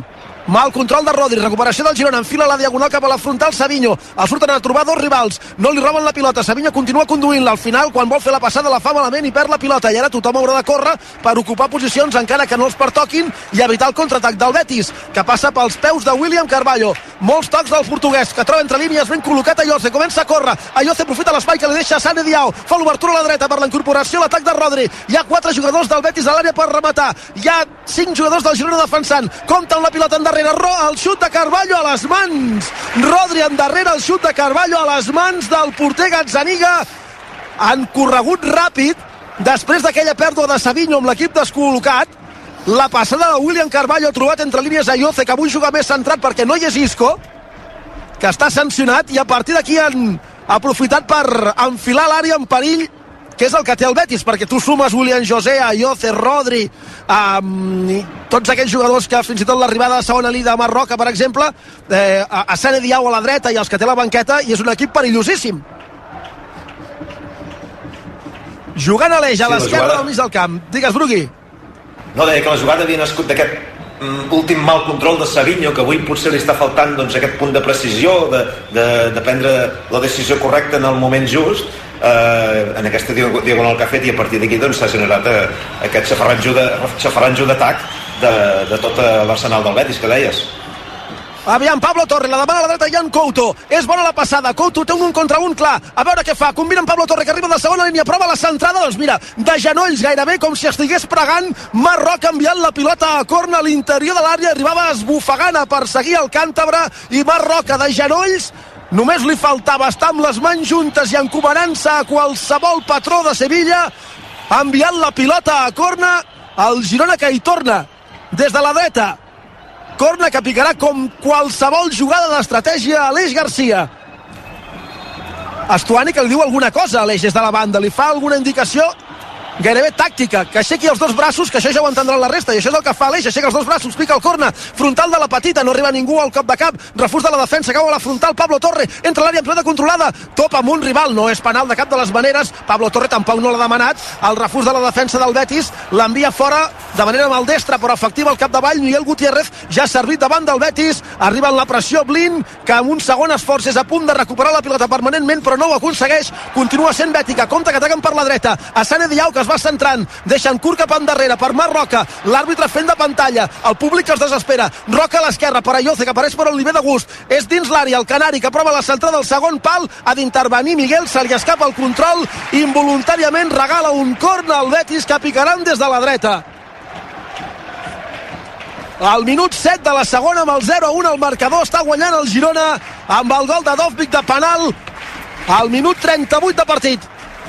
Mal control de Rodri, recuperació del Girona, enfila la diagonal cap a la frontal Savinho, el surten a trobar dos rivals, no li roben la pilota, Savinho continua conduint-la, al final quan vol fer la passada la fa malament i perd la pilota, i ara tothom haurà de córrer per ocupar posicions encara que no els pertoquin i evitar el contraatac del Betis, que passa pels peus de William Carvalho. Molts tocs del portuguès, que troba entre línies ben col·locat Ayoce, comença a córrer, Ayoce aprofita l'espai que li deixa Sane Diao, fa l'obertura a la dreta per la incorporació a l'atac de Rodri, hi ha quatre jugadors del Betis a l'àrea per rematar, hi ha cinc jugadors del Girona defensant, compten la pilota endarrere, el xut de Carvalho a les mans, Rodri endarrere, el xut de Carvalho a les mans del porter Gazzaniga, han corregut ràpid després d'aquella pèrdua de Savinho amb l'equip descol·locat, la passada de William Carvalho trobat entre línies a Ayoce, que avui juga més centrat perquè no hi és Isco, que està sancionat, i a partir d'aquí han aprofitat per enfilar l'àrea en perill, que és el que té el Betis, perquè tu sumes William José, Ayoce, Rodri, um, tots aquells jugadors que fins i tot l'arribada de segona línia de Marroca, per exemple, eh, a, a Sane Diao a la dreta i els que té la banqueta, i és un equip perillosíssim. Jugant a l'eix, a sí, l'esquerra jugada... del mig del camp. Digues, Brugui. No, deia que la jugada havia nascut d'aquest mm, últim mal control de Savinho, que avui potser li està faltant doncs, aquest punt de precisió, de, de, de prendre la decisió correcta en el moment just, eh, en aquesta diagonal que ha fet, i a partir d'aquí doncs, s'ha generat eh, aquest xafarranjo d'atac de, de tot l'arsenal del Betis, que deies. Aviam, Pablo Torre, la demana a la dreta, Jan Couto, és bona la passada, Couto té un contra un clar, a veure què fa, combina amb Pablo Torre, que arriba de segona línia, prova la centrada, doncs mira, de genolls gairebé, com si estigués pregant, Marroca enviant la pilota a corna a l'interior de l'àrea, arribava esbufegant a perseguir el càntabre, i Marroca de genolls, només li faltava estar amb les mans juntes i encomanant-se a qualsevol patró de Sevilla, enviant la pilota a corna, el Girona que hi torna, des de la dreta, corna que picarà com qualsevol jugada d'estratègia a Aleix Garcia. Estuani que li diu alguna cosa a Aleix des de la banda, li fa alguna indicació gairebé tàctica, que aixequi els dos braços, que això ja ho entendran la resta, i això és el que fa Aleix, aixeca els dos braços, pica el corna, frontal de la petita, no arriba ningú al cop de cap, refús de la defensa, cau a la frontal, Pablo Torre, entra a l'àrea en plena controlada, topa amb un rival, no és penal de cap de les maneres, Pablo Torre tampoc no l'ha demanat, el refús de la defensa del Betis, l'envia fora de manera maldestra, però efectiva al capdavall, Miguel Gutiérrez ja ha servit davant del Betis, arriba en la pressió Blin, que amb un segon esforç és a punt de recuperar la pilota permanentment, però no ho aconsegueix, continua sent Bètica, compte que ataquen per la dreta, a Sane Diao, que es va centrant, deixen curt cap endarrere per Marc Roca, l'àrbitre fent de pantalla, el públic que es desespera, Roca a l'esquerra per Ayoce, que apareix per Oliver de Gust, és dins l'àrea, el Canari que prova la centrada del segon pal, ha d'intervenir Miguel, se li escapa el control, involuntàriament regala un corna al Betis que picaran des de la dreta. Al minut set de la segona, amb el zero a un al marcador, està guanyant el Girona amb el gol de Dovbyk de penal al minut trenta-vuit de partit.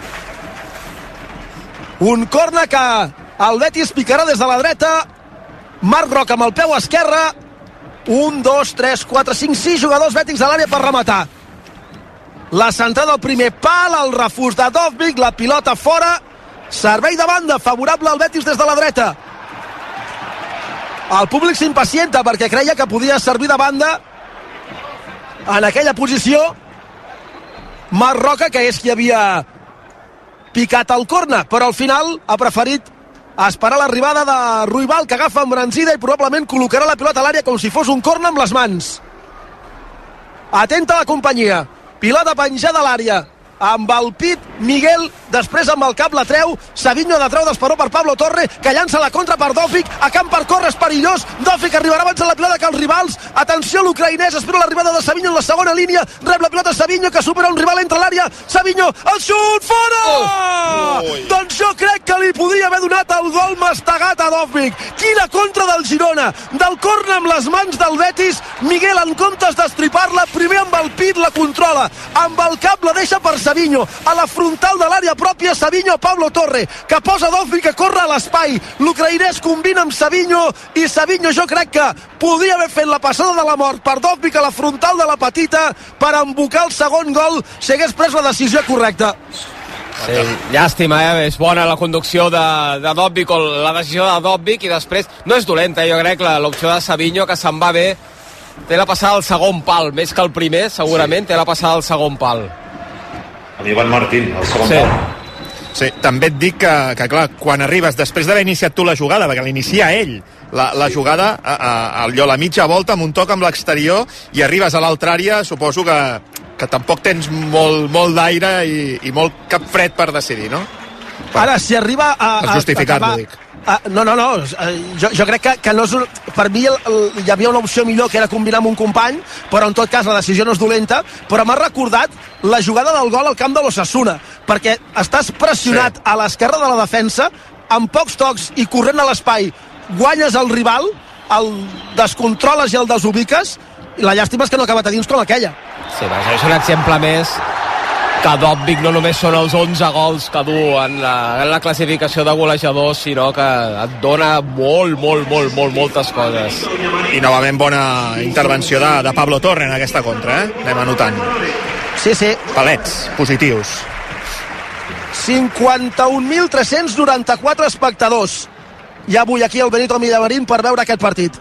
Un corna que el Betis picarà des de la dreta, Marc Roca amb el peu esquerre, un, dos, tres, quatre, cinc, sis jugadors bètics a l'àrea per rematar. La centrada al primer pal, el refús de Dovbyk, la pilota fora, servei de banda favorable al Betis des de la dreta. El públic s'impacienta perquè creia que podia servir de banda en aquella posició Marc Roca, que és qui havia picat el corna, però al final ha preferit esperar l'arribada de Ruibal, que agafa embranzida i probablement col·locarà la pilota a l'àrea com si fos un corna amb les mans. Atenta la companyia, pilota penjada a l'àrea, amb el pit Miguel, després amb el cap la treu, Savinho de treu d'esperó per Pablo Torre, que llança la contra per Dovbyk, a camp per córrer, és perillós, Dovbyk arribarà abans de la pilota que els rivals, atenció a l'ucraïnès, espera l'arribada de Savinho en la segona línia, rep la pilota Savinho, que supera un rival entre l'àrea, Savinho, el xut, fora! Oh. Doncs jo crec que li podia haver donat el gol mastegat a Dovbyk. Quina contra del Girona, del corna amb les mans del Betis, Miguel en comptes d'estripar-la, primer amb el pit la controla, amb el cap la deixa per Savinho, a la frontal de l'àrea pròpia, Savinho, Pablo Torre, que posa Dovbyk, que corre a l'espai, l'ucraïnès combina amb Savinho, i Savinho jo crec que podia haver fet la passada de la mort per Dovbyk a la frontal de la petita per embocar el segon gol si hagués pres la decisió correcta. Sí, llàstima, eh? És bona la conducció de, de Dovbyk, o la decisió de Dovbyk, i després no és dolenta, jo crec, l'opció de Savinho, que se'n va bé, té la passada al segon pal, més que el primer, segurament, sí. Té la passada al segon pal. L'Ivan Martín, el segon sí. pal. Sí, també et dic que, que clar, quan arribes després d'haver iniciat tu la jugada, perquè l'inicia ell la, la jugada, a, a, allò la mitja volta amb un toc amb l'exterior i arribes a l'altra àrea, suposo que, que tampoc tens molt, molt d'aire i, i molt cap fred per decidir, no? Per, Ara, si arriba a... Per justificar-lo, dic. Uh, no, no, no, jo, jo crec que, que no és un, per mi el, el, hi havia una opció millor que era combinar amb un company, però en tot cas la decisió no és dolenta, però m'ha recordat la jugada del gol al camp de l'Osasuna, perquè estàs pressionat sí. a l'esquerra de la defensa, amb pocs tocs i corrent a l'espai, guanyes el rival, el descontroles i el desubiques, i la llàstima és que no ha acabat a dins com aquella. Sí, vaja, és un exemple més que d'òbvic no només són els onze gols que du en la, en la classificació de golejadors, sinó que et dona molt, molt, molt, molt, moltes coses. I novament bona intervenció de, de Pablo Torre en aquesta contra, eh? Anem anotant. Sí, sí. Palets positius. cinquanta-un mil tres-cents noranta-quatre espectadors. I avui aquí el Benito Villamarín per veure aquest partit.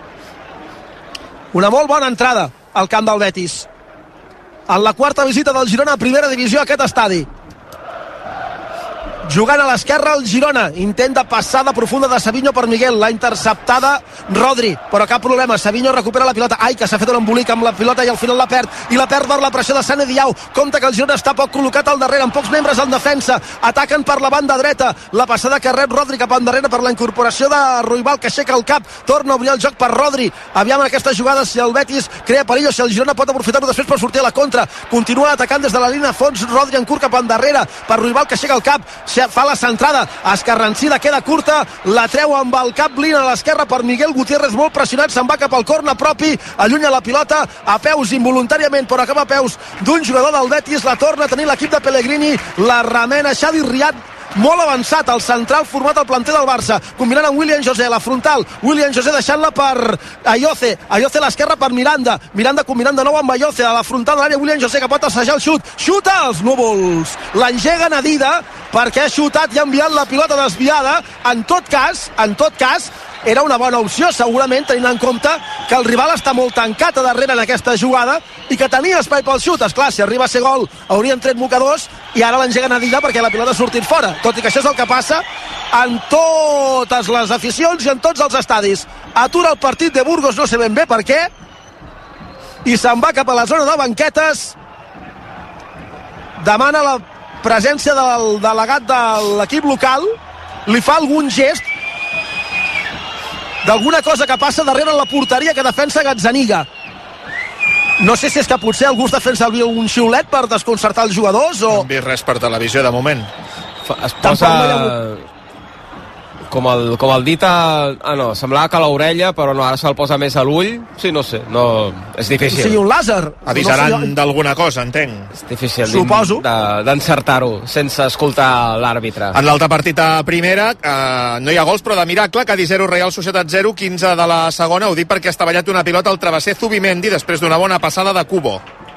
Una molt bona entrada al camp del Betis. En la quarta visita del Girona a primera divisió a aquest estadi. Jugant a l'esquerra el Girona, intent de passada profunda de Savinho per Miguel, l'ha interceptada Rodri, però cap problema, Savinho recupera la pilota, ai que s'ha fet un embolic amb la pilota i al final la perd, i la perd per la pressió de Sane Diao, compte que el Girona està poc col·locat al darrere, amb pocs membres en defensa, ataquen per la banda dreta, la passada que rep Rodri cap endarrere per la incorporació de Ruibal, que aixeca el cap, torna a obrir el joc per Rodri, aviam aquesta jugada si el Betis crea perill o si el Girona pot aprofitar-ho després per sortir a la contra, continua atacant des de la línia fons, Rodri en curt cap endarrere per Ruibal que aixeca el cap, fa la centrada, escarrancida, queda curta, la treu amb el cap Lina a l'esquerra per Miguel Gutiérrez, molt pressionat, se'n va cap al corna propi, allunya la pilota a peus involuntàriament, però acaba a peus d'un jugador del Betis, la torna a tenir l'equip de Pellegrini, la remena Xavi Riad, molt avançat, el central format al planter del Barça, combinant amb William José, la frontal, William José deixant-la per Ayoce, Ayoce a l'esquerra per Miranda, Miranda combinant de nou amb Ayoce, a la frontal de l'àrea William José que pot assajar el xut, xuta als núvols, l'engega Nadida perquè ha xutat i ha enviat la pilota desviada, en tot cas, en tot cas, era una bona opció, segurament, tenint en compte que el rival està molt tancat a darrere en aquesta jugada i que tenia espai pel xut. Esclar, si arriba a ser gol, haurien tret mocadors i ara l'engega Nadida perquè la pilota ha sortit fora. Tot i que això és el que passa en totes les aficions i en tots els estadis. Atura el partit de Burgos, no sé ben bé per què, i se'n va cap a la zona de banquetes, demana la presència del delegat de l'equip local, li fa algun gest d'alguna cosa que passa darrere la porteria que defensa Gazzaniga. No sé si és que potser algú està fent servir un xiulet per desconcertar els jugadors o... No hem vist res per televisió de moment. Es posa com el, com el dit a... Ah, no, semblava que a l'orella, però no, ara se'l posa més a l'ull. Sí, no sé, no... És difícil. Sí, un làser. Avisaran no sé, d'alguna cosa, entenc. És difícil Suposo. d'encertar-ho sense escoltar l'àrbitre. En l'altre partit a primera, eh, no hi ha gols, però de miracle, Cádiz zero, Real Societat zero, quinze de la segona. Ho dic perquè està ballat una pilota al travesser Zubimendi després d'una bona passada de Kubo.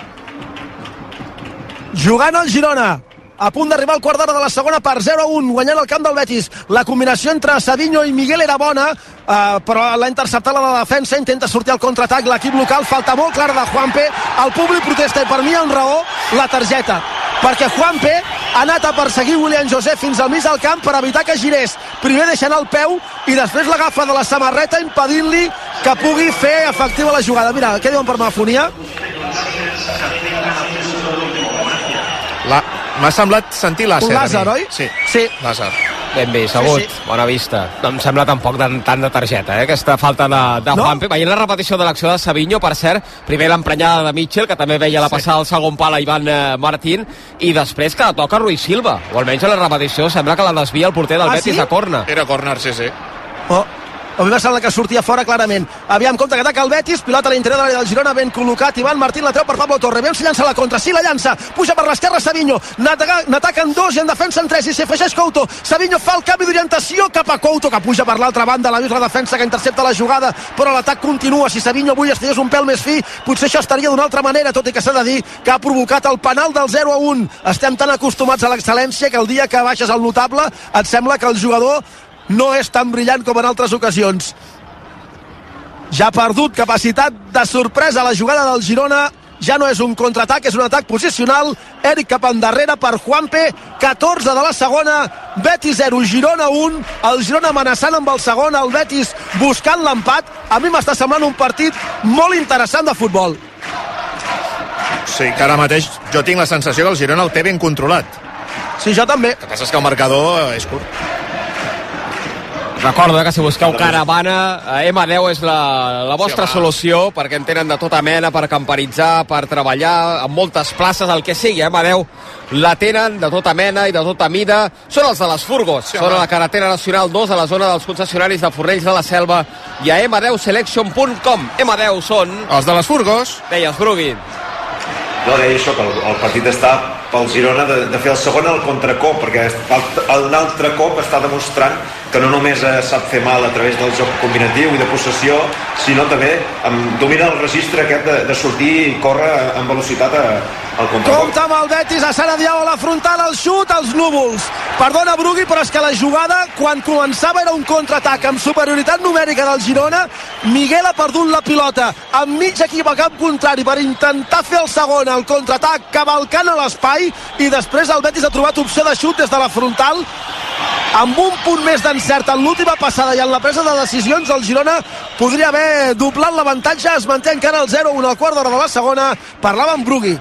Jugant el Girona, a punt d'arribar al quart d'hora de la segona per zero a un, guanyant el camp del Betis. La combinació entre Savinho i Miguel era bona, eh, però l'ha interceptat la de defensa, intenta sortir al contraatac l'equip local, falta molt clara de Juanpe, el públic protesta i per mi amb raó la targeta, perquè Juanpe ha anat a perseguir William José fins al mig del camp per evitar que girés, primer deixant el peu i després l'agafa de la samarreta impedint-li que pugui fer efectiva la jugada. Mira, què diuen per megafonia? La... M'ha semblat sentir làser. Un làser, oi? Sí, sí. làser. Ben vist, Agut, sí, sí. Bona vista. No em sembla tampoc de, tant de targeta, eh? Aquesta falta de, de no? Juanpe. Veient la repetició de l'acció de Savinho, per cert, primer l'emprenyada de Mitchell, que també veia la passada al segon pal a Ivan eh, Martín, i després que la toca Ruiz Silva, o almenys a la repetició sembla que la desvia el porter del ah, Betis sí? a córner. Era córner, sí, sí. Oh. A mi va semblar que sortia fora clarament. Aviam, compte que ataca el Betis, pilota a l'interior de l'àrea del Girona, ben col·locat, Ivan Martín la treu per Pablo Torre, aviam si llança la contra, sí la llança, puja per l'esquerra Savinho, n'ataquen dos i en defensa en tres, i s'hi afegeix Couto, Savinho fa el canvi d'orientació cap a Couto, que puja per l'altra banda, l'ha vist la defensa que intercepta la jugada, però l'atac continua, si Savinho avui estigués un pèl més fi, potser això estaria d'una altra manera, tot i que s'ha de dir que ha provocat el penal del zero a un, estem tan acostumats a l'excel·lència que el dia que baixes al notable et sembla que el jugador no és tan brillant com en altres ocasions. Ja ha perdut capacitat de sorpresa a la jugada del Girona ja no és un contraatac, és un atac posicional. Eric cap endarrere per Juanpe, catorze de la segona, Betis zero, Girona un, el Girona amenaçant amb el segon, el Betis buscant l'empat. A mi m'està semblant un partit molt interessant de futbol. Sí, que ara mateix jo tinc la sensació que el Girona el té ben controlat. Sí, jo també. El que passa és que el marcador és curt. Recordo que si busqueu caravana, M deu és la, la vostra sí, solució, perquè en tenen de tota mena per camperitzar, per treballar en moltes places, el que sigui. M deu la tenen de tota mena i de tota mida. Són els de les furgos, sí, són a la carretera nacional dos, a la zona dels concessionaris de Fornells de la Selva i a eme deu selection punt com. M deu són... els de les furgos. Deies, Brugui. No, deia això, que el, el partit està pel Girona de, de fer el segon al contracop, perquè el, un altre cop està demostrant que no només eh, sap fer mal a través del joc combinatiu i de possessió, sinó també amb, domina el registre aquest de, de sortir i córrer amb velocitat a, al contracop. Compte amb el Betis, a Sara Diao a la frontal, el xut, als núvols. Perdona, Brugui, però és que la jugada, quan començava, era un contraatac amb superioritat numèrica del Girona. Miguel ha perdut la pilota amb mig equip a camp contrari per intentar fer el segon, el contraatac, cavalcant a l'espai, i després el Betis ha trobat opció de xut des de la frontal. Amb un punt més d'encert en l'última passada i en la presa de decisions, el Girona podria haver doblat l'avantatge. Es manté encara el zero un al quart d'hora de la segona. Parlava amb Brugui.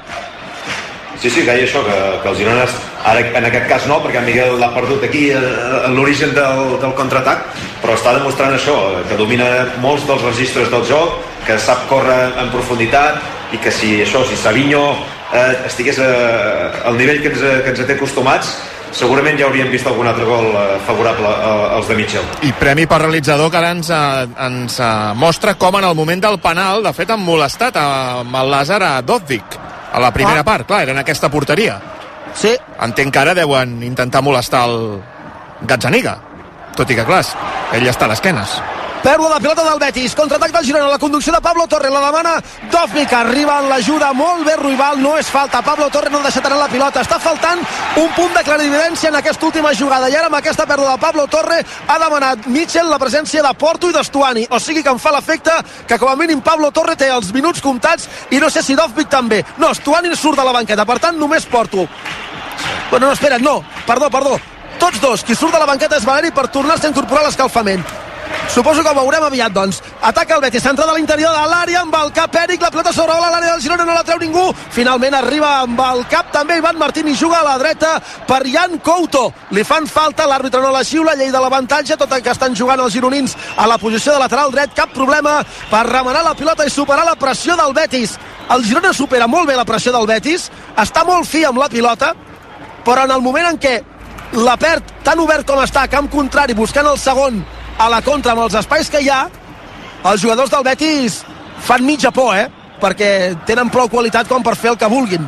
Sí, sí, deia això, que, que el Girona, ara en aquest cas no, perquè en Miguel l'ha perdut aquí a l'origen del, del contraatac, però està demostrant això, que domina molts dels registres del joc, que sap córrer en profunditat, i que si això, si Savinho eh, estigués a, al nivell que ens, que ens té acostumats, segurament ja hauríem vist algun altre gol eh, favorable als de Mitchell. I premi per realitzador, que ara ens, ens mostra com en el moment del penal, de fet, han molestat amb el Lázar a Dovvik a la primera ah. part, clar, era en aquesta porteria. Sí. Entenc que ara deuen intentar molestar el Gazzaniga, tot i que, clar, ell està a l'esquenes. Pèrdua de pilota del Betis, contraatac del Girona, la conducció de Pablo Torre, la demana Dovvik, arriba en l'ajuda, molt bé Ruibal, no és falta, Pablo Torre no ha deixat anar la pilota, està faltant un punt de clarividència en aquesta última jugada, i ara amb aquesta pèrdua de Pablo Torre ha demanat Mitchell la presència de Porto i d'Estuani, o sigui que em fa l'efecte que com a mínim Pablo Torre té els minuts comptats, i no sé si Dovvik també. No, Estuani surt de la banqueta, per tant només Porto. Bueno, no, espera, no, perdó, perdó, tots dos, qui surt de la banqueta és Valeri per tornar-se a incorporar l'escalfament. Suposo que ho veurem aviat, doncs. Ataca el Betis, centrada a l'interior de l'àrea amb el cap Eric, la pilota sobrevola l'àrea del Girona, no la treu ningú, finalment arriba amb el cap també Ivan Martín i juga a la dreta per Jan Couto, li fan falta, l'àrbitre no la xiula, llei de l'avantatge, tot el que estan jugant els gironins a la posició de lateral dret, cap problema per remenar la pilota i superar la pressió del Betis. El Girona supera molt bé la pressió del Betis, està molt fi amb la pilota, però en el moment en què la perd tan obert com està, a camp contrari, buscant el segon a la contra amb els espais que hi ha, els jugadors del Betis fan mitja por, eh? Perquè tenen prou qualitat com per fer el que vulguin.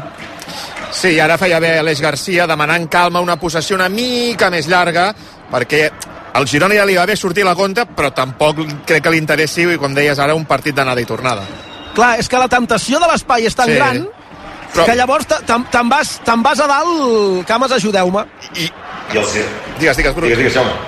Sí, ara feia bé Aleix Garcia demanant calma, una possessió una mica més llarga, perquè al Girona ja li va bé sortir la contra, però tampoc crec que li interessi, i com deies ara, un partit d'anada i tornada. Clar, és que la temptació de l'espai és tan sí, gran però... que llavors te'n vas, te vas a dalt, cames, ajudeu-me. I, I els... Digues, digues, Bruno. Digues, digues, Jaume.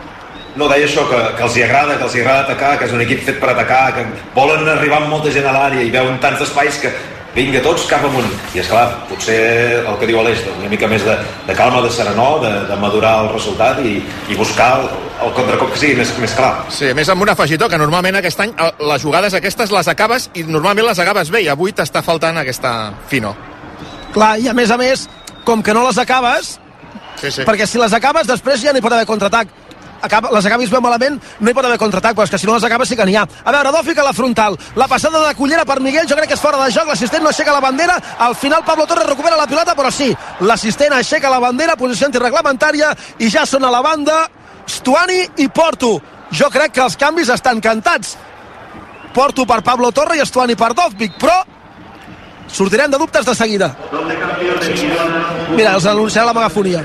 No, deia això, que, que els hi agrada, que els hi agrada atacar, que és un equip fet per atacar, que volen arribar amb molta gent a l'àrea i veuen tants espais que vinga tots cap amunt. I esclar, potser el que diu Aleix, una mica més de, de calma, de serenor, de, de madurar el resultat i, i buscar el, el contracop que sigui més, més clar. Sí, més amb un afegitó, que normalment aquest any les jugades aquestes les acabes i normalment les acabes bé, i avui t'està faltant aquesta fino. Clar, i a més a més, com que no les acabes, sí, sí. perquè si les acabes després ja n'hi pot haver contraatac. Acaba, les acabis ben malament, no hi pot haver contraatac, però és que si no les acabes sí que n'hi ha. A veure, Dovvik a la frontal, la passada de Cullera per Miguel, jo crec que és fora de joc, l'assistent no aixeca la bandera, al final Pablo Torres recupera la pilota, però sí, l'assistent aixeca la bandera, posició antirreglamentària, i ja són a la banda Stuani i Porto. Jo crec que els canvis estan cantats. Porto per Pablo Torres i Stuani per Dovvik, però sortirem de dubtes de seguida. Mira, els anunciarà la megafonia.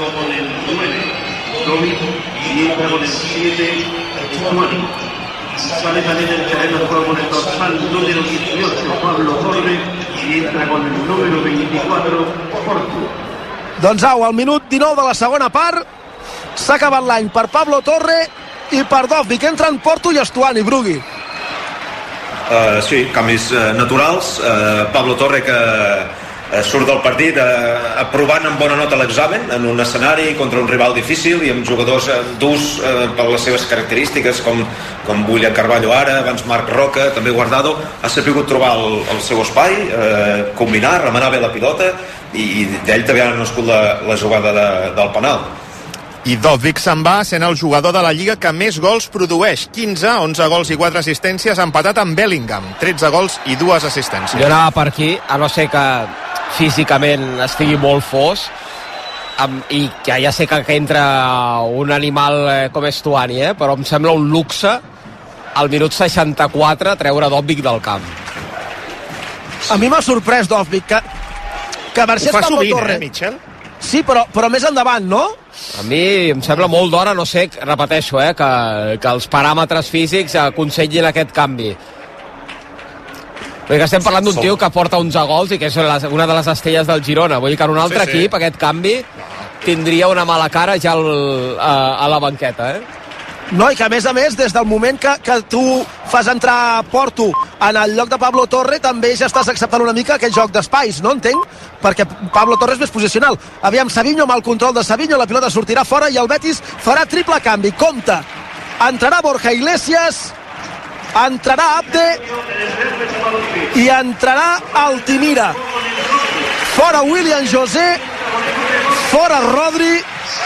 Y entra con el siete, Stuani. Sale también el terreno de juego con el dorsal número dieciocho, Pablo Torre, y entra con el número veinticuatro, Porto. Doncs au, al minut dinou de la segona part s'ha acabat l'any per Pablo Torre i per Dovvik. Entren Porto i Stuani, Brugui. Uh, sí, canvis uh, naturals. Uh, Pablo Torre, que uh, surt del partit uh, aprovant amb bona nota l'examen en un escenari contra un rival difícil i amb jugadors uh, durs uh, per les seves característiques, com, com William Carvalho ara, abans Marc Roca, també Guardado. Ha sabut trobar el, el seu espai, uh, combinar, remenar bé la pilota, i, i d'ell també ha nascut la, la jugada de, del penal. I Dovic se'n va sent el jugador de la Lliga que més gols produeix. quinze, onze gols i quatre assistències, empatat amb Bellingham. tretze gols i dues assistències. Jo anava per aquí, a no ser que físicament estigui molt fos, amb, i que ja sé que, que entra un animal eh, com Estuani, eh, però em sembla un luxe al minut seixanta-quatre treure Dovic del camp. A mi m'ha sorprès Dovic, que, que marxés Pablo Pablo sovint, Torre. eh, Mitchell? Sí, però, però més endavant, no? A mi em sembla molt d'hora, no sé, repeteixo, eh, que, que els paràmetres físics aconsellin aquest canvi. Perquè estem parlant d'un tio que porta onze gols i que és una de les estelles del Girona. Vull dir que en un altre Sí, sí. equip aquest canvi tindria una mala cara ja al, a, a la banqueta, eh? No, i que a més a més, des del moment que, que tu fas entrar Porto en el lloc de Pablo Torre, també ja estàs acceptant una mica aquest joc d'espais, no entenc? Perquè Pablo Torre és més posicional. Aviam, Savinho amb el control de Savinho, la pilota sortirà fora i el Betis farà triple canvi. Compte, entrarà Borja Iglesias, entrarà Abde i entrarà Altimira. Fora William José, fora Rodri,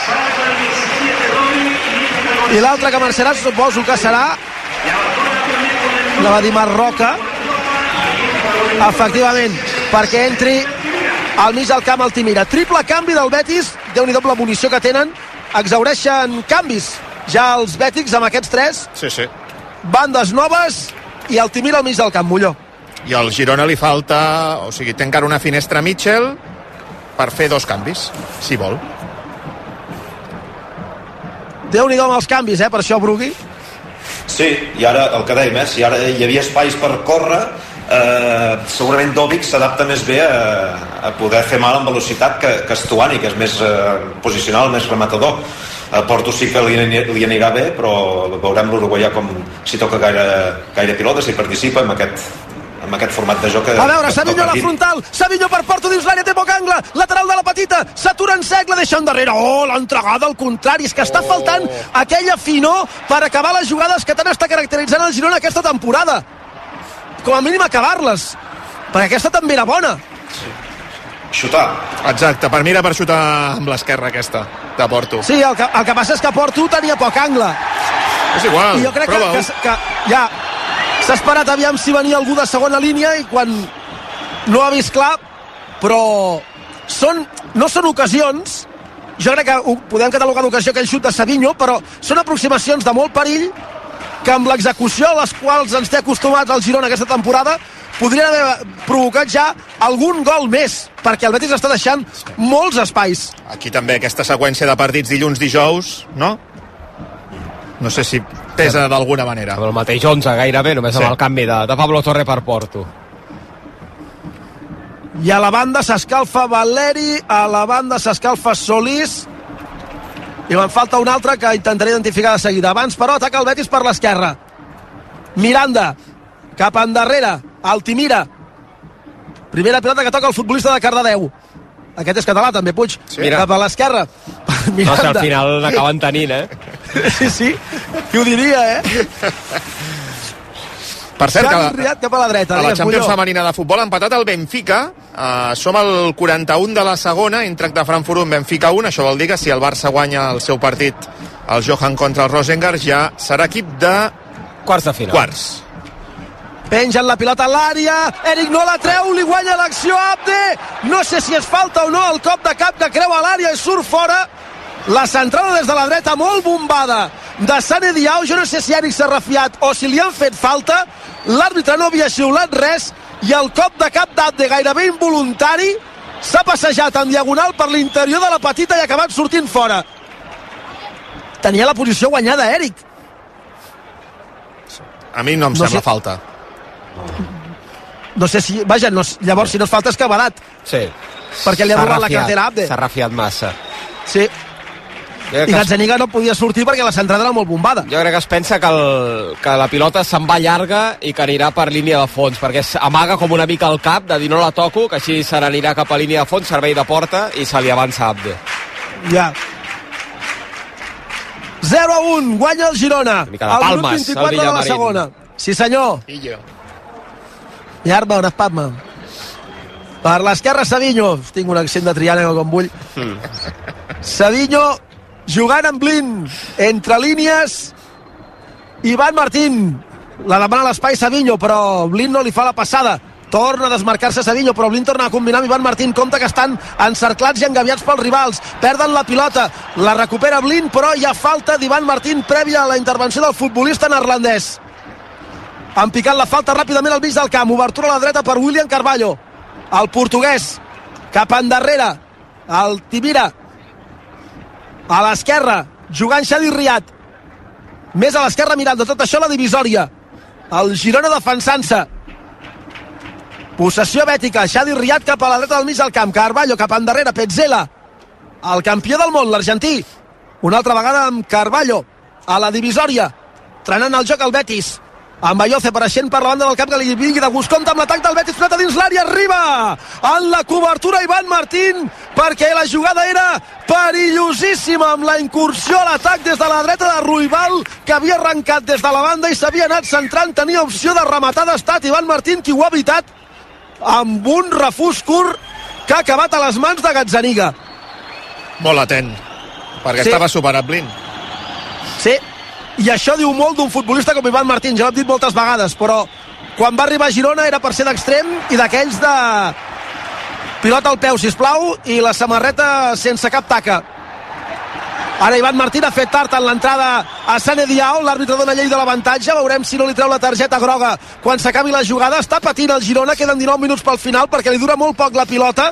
i l'altre que marxarà suposo que serà, anava a dir Marroca, efectivament, perquè entri al mig del camp Altimira. Triple canvi del Betis, Déu-n'hi-do la munició que tenen, exhaureixen canvis ja els bètics amb aquests tres. Sí, sí. Bandes noves i Altimira al mig del camp, Molló. I al Girona li falta, o sigui, té encara una finestra Mitchell per fer dos canvis, si vol. Déu-n'hi-do amb els canvis, eh, per això, Brugui. Sí, i ara, el que dèiem, eh, si ara hi havia espais per córrer, eh, segurament Dovic s'adapta més bé a, a poder fer mal amb velocitat que, que Estuani, que és més eh, posicional, més rematador. A Porto sí que li, li anirà bé, però veurem l'uruguaià com si toca gaire, gaire pilota, si participa en aquest, amb aquest format de joc que, a veure, que Savinho a la frontal, Savinho per Porto dins l'àrea, té poc angle, lateral de la petita, s'atura en sec, la deixa endarrere. Oh, l'entregada al contrari, és que està faltant aquella finor per acabar les jugades que tant està caracteritzant el Girona aquesta temporada. Com a mínim acabar-les, perquè aquesta també era bona. Xutar. Exacte, per mi era per xutar amb l'esquerra aquesta, de Porto. Sí, el que, el que passa és que Porto tenia poc angle. És igual, I jo crec que, que, que ja s'ha esperat aviam si venia algú de segona línia i quan no ha vist clar, però són, no són ocasions, jo crec que ho podem catalogar d'ocasió aquell xut de Savinho, però són aproximacions de molt perill que amb l'execució a les quals ens té acostumats el Girona aquesta temporada podrien haver provocat ja algun gol més, perquè el Betis està deixant molts espais. Aquí també aquesta seqüència de partits dilluns-dijous, no? No sé si pesa d'alguna manera. Amb el mateix onze gairebé, només sí. Amb el canvi de, de Pablo Torre per Porto. I a la banda s'escalfa Valeri, a la banda s'escalfa Solís, i me'n falta un altre que intentaré identificar de seguida. Abans, però, ataca el Betis per l'esquerra. Miranda, cap endarrere, Altimira. Primera pilota que toca el futbolista de Cardedeu. Aquest és català, també, Puig. Sí. Cap a l'esquerra. No, si al final n'acaben tenint, eh? Sí, sí. Qui ho diria, eh? Per cert, que, cap a la dreta, a la Champions Molló. femenina de futbol ha empatat el Benfica. Uh, som al quaranta-un de la segona, Eintracht de Frankfurt un, Benfica un. Això vol dir que si el Barça guanya el seu partit, el Johan contra el Rosengard, ja serà equip de quarts de final. Quarts. Pengen la pilota a l'àrea, Eric no la treu, li guanya l'acció Abde, no sé si és falta o no, el cop de cap que creu a l'àrea i surt fora, la centrada des de la dreta molt bombada de Sane Diao, jo no sé si Eric s'ha refiat o si li han fet falta, l'àrbitre no havia xiulat res i el cop de cap d'Abde gairebé involuntari s'ha passejat en diagonal per l'interior de la petita i ha acabat sortint fora. Tenia la posició guanyada Eric. A mi no em no sembla sé... falta. No sé si... Vaja, no, llavors si no es falta és que ha badat. Sí. Perquè li ha robat la cartera a Abde. S'ha refiat massa. Sí. I Gazzaniga no podia sortir perquè la centrada era molt bombada. Jo crec que es pensa que, el, que la pilota se'n va llarga i que anirà per línia de fons, perquè amaga com una mica el cap de dir no la toco, que així se n'anirà cap a línia de fons, servei de porta, i se li avança Abde. Ja. zero a un, guanya el Girona. Una mica de palmes, el Villamarín. Segona. Sí, senyor. I Arma, on es Palma. Per l'esquerra, Savinho. Tinc un accent de Triana com vull. Mm. Savinho jugant amb Blin. Entre línies. Ivan Martín. La demana a l'espai Savinho, però Blin no li fa la passada. Torna a desmarcar-se Savinho, però Blin torna a combinar amb Ivan Martín. Compte que estan encerclats i engaviats pels rivals. Perden la pilota. La recupera Blin, però hi ha falta d'Ivan Martín prèvia a la intervenció del futbolista neerlandès. Han picat la falta ràpidament al mig del camp. Obertura a la dreta per William Carvalho. El portuguès cap endarrere. El Timira a l'esquerra, jugant Xavi Riat. Més a l'esquerra mirant de tot això la divisòria. El Girona defensant-se. Possessió bètica, Xavi Riat cap a la dreta del mig del camp. Carvalho cap endarrere, Petzela. El campió del món, l'argentí. Una altra vegada amb Carvalho a la divisòria. Trenant el joc al Betis. Amb Ayoce apareixent per la banda del camp, que li vingui de gust. Compte amb l'atac del Betis, pilota dins l'àrea, arriba en la cobertura Ivan Martín, perquè la jugada era perillosíssima, amb la incursió a l'atac des de la dreta de Ruibal, que havia arrencat des de la banda i s'havia anat centrant, tenia opció de rematar d'estat Ivan Martín, qui ho ha evitat amb un refús curt que ha acabat a les mans de Gazzaniga. Molt atent, perquè sí. Estava superat Blin. Sí, i això diu molt d'un futbolista com Ivan Martín, ja l'hem dit moltes vegades, però quan va arribar a Girona era per ser d'extrem i d'aquells de pilota al peu, sisplau, i la samarreta sense cap taca. Ara Ivan Martín ha fet tard en l'entrada a Sane Diao, l'àrbitre dona llei de l'avantatge, veurem si no li treu la targeta groga quan s'acabi la jugada. Està patint el Girona, queden dinou minuts pel final perquè li dura molt poc la pilota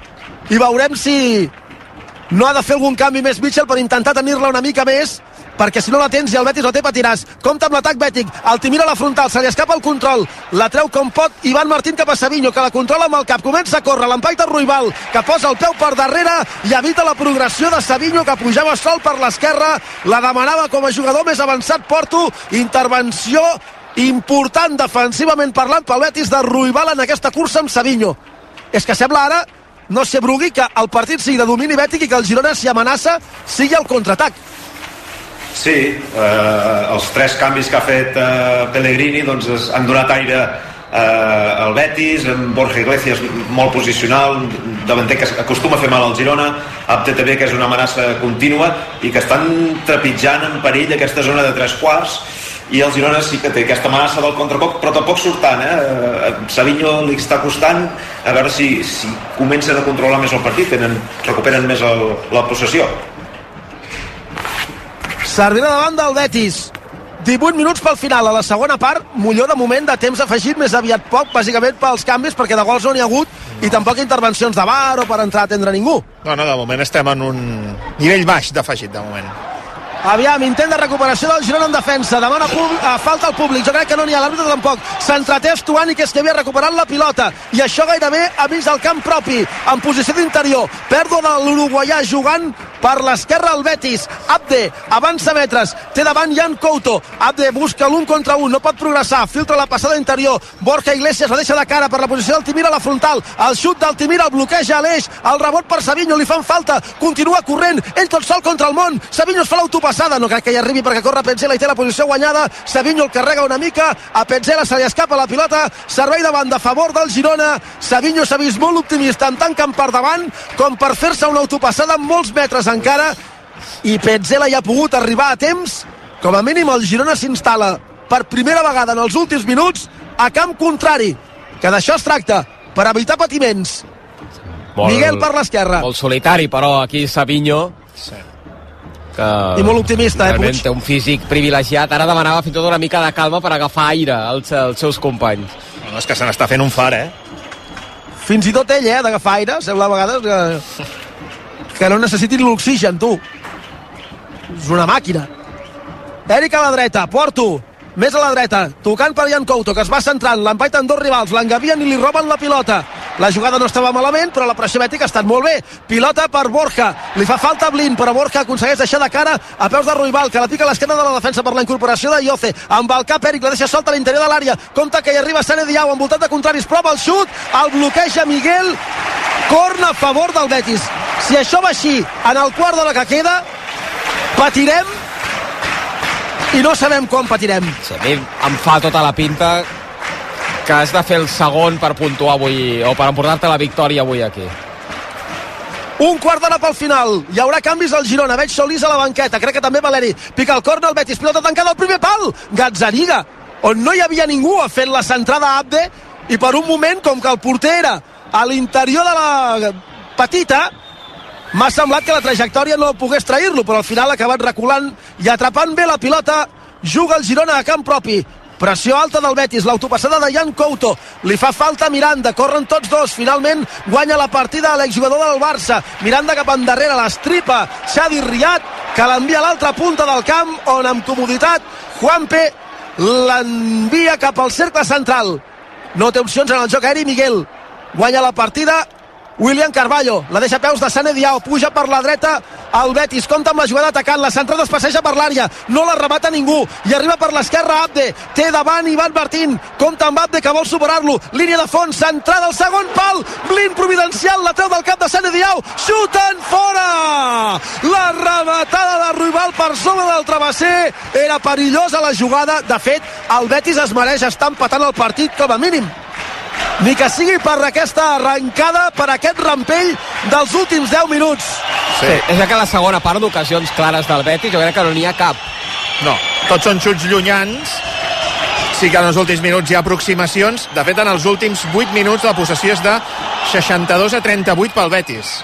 i veurem si no ha de fer algun canvi més Mitchell per intentar tenir-la una mica més, perquè si no la tens i el Betis no té patiràs. Compte amb l'atac Bètic, el Timira a la frontal, se li escapa el control, la treu com pot Ivan Martín cap a Savinho, que la controla amb el cap, comença a córrer, l'empaita Ruibal, que posa el peu per darrere i evita la progressió de Savinho, que pujava sol per l'esquerra, la demanava com a jugador més avançat Porto. Intervenció important defensivament parlant pel Betis de Ruibal en aquesta cursa amb Savinho. És que sembla ara, no sé, Brugui, que el partit sigui de domini Bètic i que el Girona, si amenaça, sigui el contraatac. Sí, eh, els tres canvis que ha fet eh, Pellegrini doncs, es, han donat aire eh, al Betis, amb Borja Iglesias molt posicional, davanter que acostuma a fer mal al Girona, Abde també, que és una amenaça contínua i que estan trepitjant en perill aquesta zona de tres quarts, i el Girona sí que té aquesta amenaça del contracop, però tampoc surt tant, eh? Savinho li està costant, a veure si, si comencen a controlar més el partit, tenen, recuperen més el, la possessió. Servirà davant del Betis. divuit minuts pel final, a la segona part. Molló de moment de temps afegit, més aviat poc, bàsicament pels canvis, perquè de gols no n'hi ha hagut, i tampoc intervencions de V A R o per entrar a atendre ningú. No, no, de moment estem en un nivell baix d'afegit, de moment. Aviam, intent de recuperació del Girona en defensa, demana a falta al públic, jo crec que no n'hi ha, l'àrbitre tampoc, s'entreté Stuani, que és que havia recuperat la pilota, i això gairebé a mig del camp propi, en posició d'interior, pèrdua de l'uruguaià jugant per l'esquerra el Betis. Abde avança metres, té davant Jan Couto, Abde busca l'un contra un, no pot progressar, filtra la passada interior, Borja Iglesias la deixa de cara per la posició del Timira a la frontal, el xut del Timira el bloqueja a l'eix, el rebot per Savinho, li fan falta, continua corrent, ell tot sol contra el món, Savinho es fa l'autopassada, no crec que hi arribi perquè corre Petzela i té la posició guanyada, Savinho el carrega una mica, a Petzela se li escapa la pilota, servei de banda a favor del Girona. Savinho s'ha vist molt optimista en tant camp per davant com per fer-se una autopassada amb molts metres encara, i Petzela ja ha pogut arribar a temps. Com a mínim el Girona s'instal·la per primera vegada en els últims minuts a camp contrari, que d'això es tracta, per evitar patiments. Molt, Miguel per l'esquerra, molt solitari, però aquí Savinho sí. Que i molt optimista, eh, Puig? Té un físic privilegiat, ara demanava fins i tot una mica de calma per agafar aire als, als seus companys. No, és que se n'està fent un far, eh? Fins i tot ell, eh, d'agafar aire, sembla a vegades que, que no necessitin l'oxigen, tu. És una màquina. Eric a la dreta, Porto, més a la dreta, tocant per Jan Couto, que es va centrant, l'empaiten dos rivals, l'engavien i li roben la pilota. la jugada no estava malament, però la pressió Betis ha estat molt bé. Pilota per Borja, li fa falta Blin, però Borja aconsegueix deixar de cara a peus de Ruibal, que la pica a l'esquena de la defensa per la incorporació de Ioce. Amb el cap Eric la deixa solta a l'interior de l'àrea, compta que hi arriba Sane Diao envoltat de contraris, prova el xut, el bloqueja Miguel, corna a favor del Betis. Si això va així en el quart d'hora que queda, patirem i no sabem com patirem. Sí, a mi em fa tota la pinta que has de fer el segon per puntuar avui, o per emportar-te la victòria avui aquí. Un quart d'hora pel final. Hi haurà canvis al Girona. Veig Solís a la banqueta. Crec que també Valeri. Pica el córner el Betis. Pilota tancada al primer pal. Gazzaniga, on no hi havia ningú, ha fet la centrada a Abde i per un moment, com que el porter era a l'interior de la petita, m'ha semblat que la trajectòria no pogués trair-lo, però al final ha acabat reculant i atrapant bé la pilota. Juga el Girona a camp propi. Pressió alta del Betis, l'autopassada de Jan Couto, li fa falta Miranda, corren tots dos, finalment guanya la partida l'exjugador del Barça. Miranda cap endarrere, l'estripa Xavi Riat, que l'envia a l'altra punta del camp, on amb comoditat Juanpe l'envia cap al cercle central. No té opcions en el joc aeri. Miguel guanya la partida. William Carballo la deixa a peus de Sane Diao, puja per la dreta el Betis, compta amb la jugada atacant, la centrada es passeja per l'àrea, no la remata ningú i arriba per l'esquerra Abde, té davant Ivan Martín, compta amb Abde que vol superar-lo, línia de fons, centrada al segon pal, Blin providencial, la treu del cap de Sane Diao, xuten fora! La rematada de Ruibal per sobre del travesser, era perillosa la jugada. De fet, el Betis es mereix estar empatant el partit com a mínim, ni que sigui per aquesta arrencada, per aquest rampell dels últims deu minuts. Sí, és que la segona part d'ocasions clares del Betis jo crec que no n'hi ha cap. No, tots són xuts llunyans. Sí que en els últims minuts hi ha aproximacions. De fet, en els últims vuit minuts la possessió és de seixanta-dos a trenta-vuit pel Betis.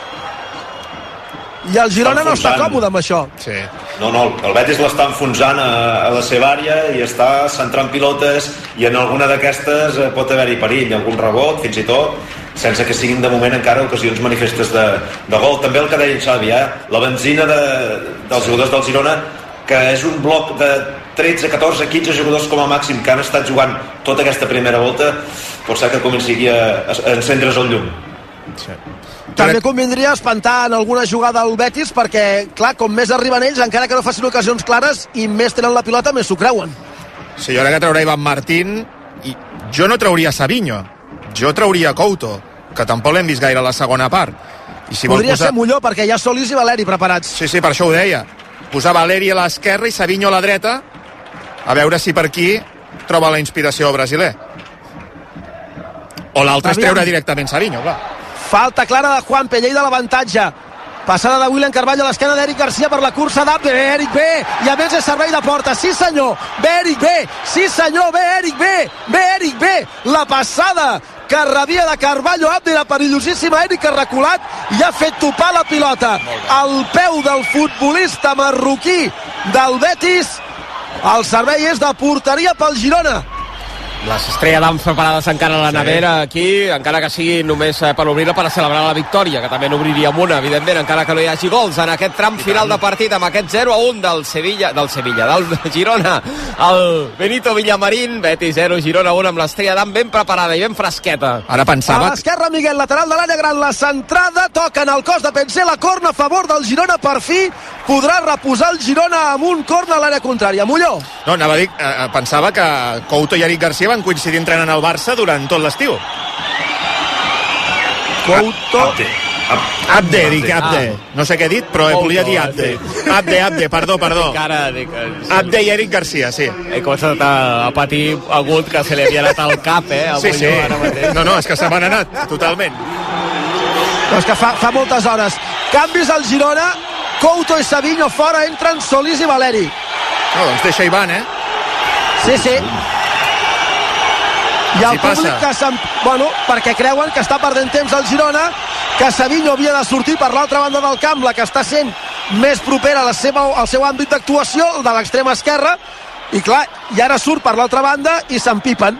I el Girona no està còmode amb això. Sí. No, no, el Betis l'està enfonsant a, a la seva àrea i està centrant pilotes, i en alguna d'aquestes pot haver-hi perill, algun rebot, fins i tot, sense que siguin de moment encara ocasions manifestes de, de gol. També el que deia Xavi, eh? La benzina de, dels jugadors del Girona, que és un bloc de tretze, catorze, quinze jugadors com a màxim que han estat jugant tota aquesta primera volta, pot ser que comenci a, a encendre's el llum. Sí. També convindria espantar en alguna jugada al Betis, perquè, clar, com més arriben ells, encara que no facin ocasions clares, i més tenen la pilota, més s'ho creuen. Sí, jo crec que traurà Ivan Martín, i jo no trauria Savinho, jo trauria Couto, que tampoc l'hem vist gaire a la segona part. I si Podria posar... ser millor, perquè hi ha Solís i Valeri preparats. Sí, sí, per això ho deia. Posar Valeri a l'esquerra i Savinho a la dreta, a veure si per aquí troba la inspiració brasiler. O l'altre és treure directament Savinho, clar. Falta clara de Juanpe, llei de l'avantatge. Passada de William Carballo a l'esquena d'Eric Garcia per la cursa d'Abde. Bé, Eric, bé, i a més és servei de porta. Sí, senyor, bé, Eric, bé, sí, senyor, bé, Eric, bé, bé, Eric, bé. La passada que rebia de Carballo Abde era perillosíssima. Eric ha reculat i ha fet topar la pilota al peu del futbolista marroquí del Betis. El servei és de porteria pel Girona. Les Estrella d'Am preparades encara a la nevera aquí, encara que sigui només per obrir-la per celebrar la victòria, que també n'obriríem una, evidentment, encara que no hi hagi gols en aquest tram final de partit, amb aquest zero a un del Sevilla, del Sevilla, del Girona, el Benito Villamarín. Betis zero, Girona un, amb l'Estrella d'Am ben preparada i ben fresqueta. Ara pensava... A l'esquerra, Miguel, lateral de l'àrea gran, la centrada, toca en el cos de Pensé, la corna a favor del Girona, per fi podrà reposar el Girona amb un corna a l'àrea contrària. Molló. No, anava a dir, eh, pensava que Couto i Eric Garcia van coincidir entrenant al Barça durant tot l'estiu. Couto... Abde. Abde, dic Abde. No sé què he dit, però volia dir Abde. Abde, Abde, perdó, perdó. Abde i Eric Garcia, sí. He començat a, a patir agut que se li havia anat al cap, eh? Sí, sí. No, no, és que se m'han anat, totalment. Però és que fa, fa moltes hores. Canvis al Girona, Couto i Savinho fora, entren Solís i Valeri. No, doncs deixa Ivan, eh? Sí, sí. I el si públic passa. que se'n... Bueno, perquè creuen que està perdent temps al Girona, que Savinho havia de sortir per l'altra banda del camp, la que està sent més propera a la seva, al seu àmbit d'actuació, el de l'extrema esquerra, i clar, i ara surt per l'altra banda i s'empipen.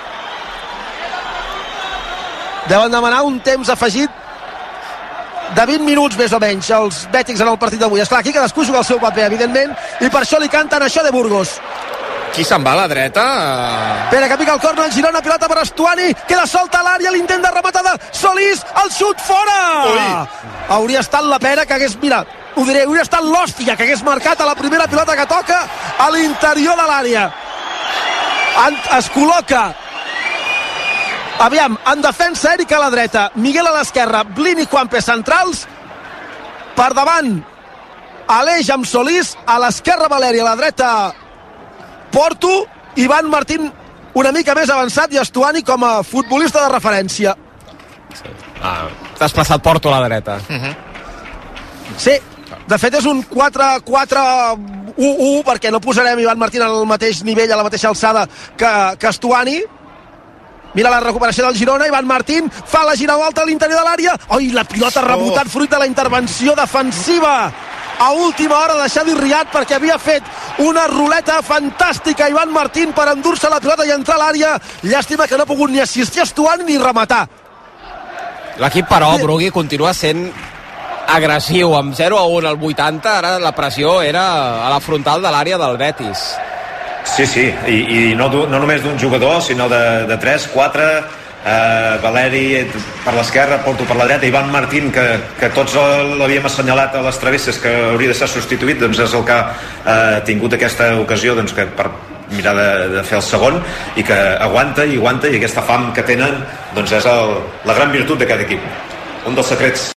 Deuen demanar un temps afegit de vint minuts més o menys els bètics en el partit d'avui. Esclar, aquí cadascú juga el seu paper, evidentment, i per això li canten això de Burgos. Qui se'n va a la dreta? Espera, que pica el córner, el Girona, pilota per Estuani, queda solta a l'àrea, l'intent de rematada, Solís, el xut fora! Ui. Hauria estat la pena que hagués, mira, ho diré, hauria estat l'hòstia que hagués marcat a la primera pilota que toca a l'interior de l'àrea. Es col·loca, aviam, en defensa Eric a la dreta, Miguel a l'esquerra, Blin i Juanpe centrals, per davant Aleix amb Solís, a l'esquerra Valeri, a la dreta Porto, Ivan Martín una mica més avançat i Estuani com a futbolista de referència. Sí. Ah, t'has passat Porto a la dreta. Uh-huh. Sí, de fet és un quatre quatre u u perquè no posarem Ivan Martín al mateix nivell, a la mateixa alçada que, que Estuani. Mira la recuperació del Girona, Ivan Martín fa la giravolta a l'interior de l'àrea. Oi, la pilota ha rebotat fruit de la intervenció defensiva a última hora de Xavi Riad, perquè havia fet una ruleta fantàstica Ivan Martín per endur-se la pilota i entrar a l'àrea. Llàstima que no ha pogut ni assistir a Estuani ni rematar. L'equip, però, Brugui, continua sent agressiu, amb zero a un al vuitanta. Ara la pressió era a la frontal de l'àrea del Betis. Sí, sí, i, i no, no només d'un jugador, sinó de, de tres, quatre, eh, Valeri per l'esquerra, Porto per la dreta, Ivan Martín, que, que tots l'havíem assenyalat a les travesses que hauria de ser substituït, doncs és el que ha eh, tingut aquesta ocasió doncs, que per mirar de, de fer el segon, i que aguanta i aguanta, i aquesta fam que tenen doncs és el, la gran virtut d'aquest equip, un dels secrets.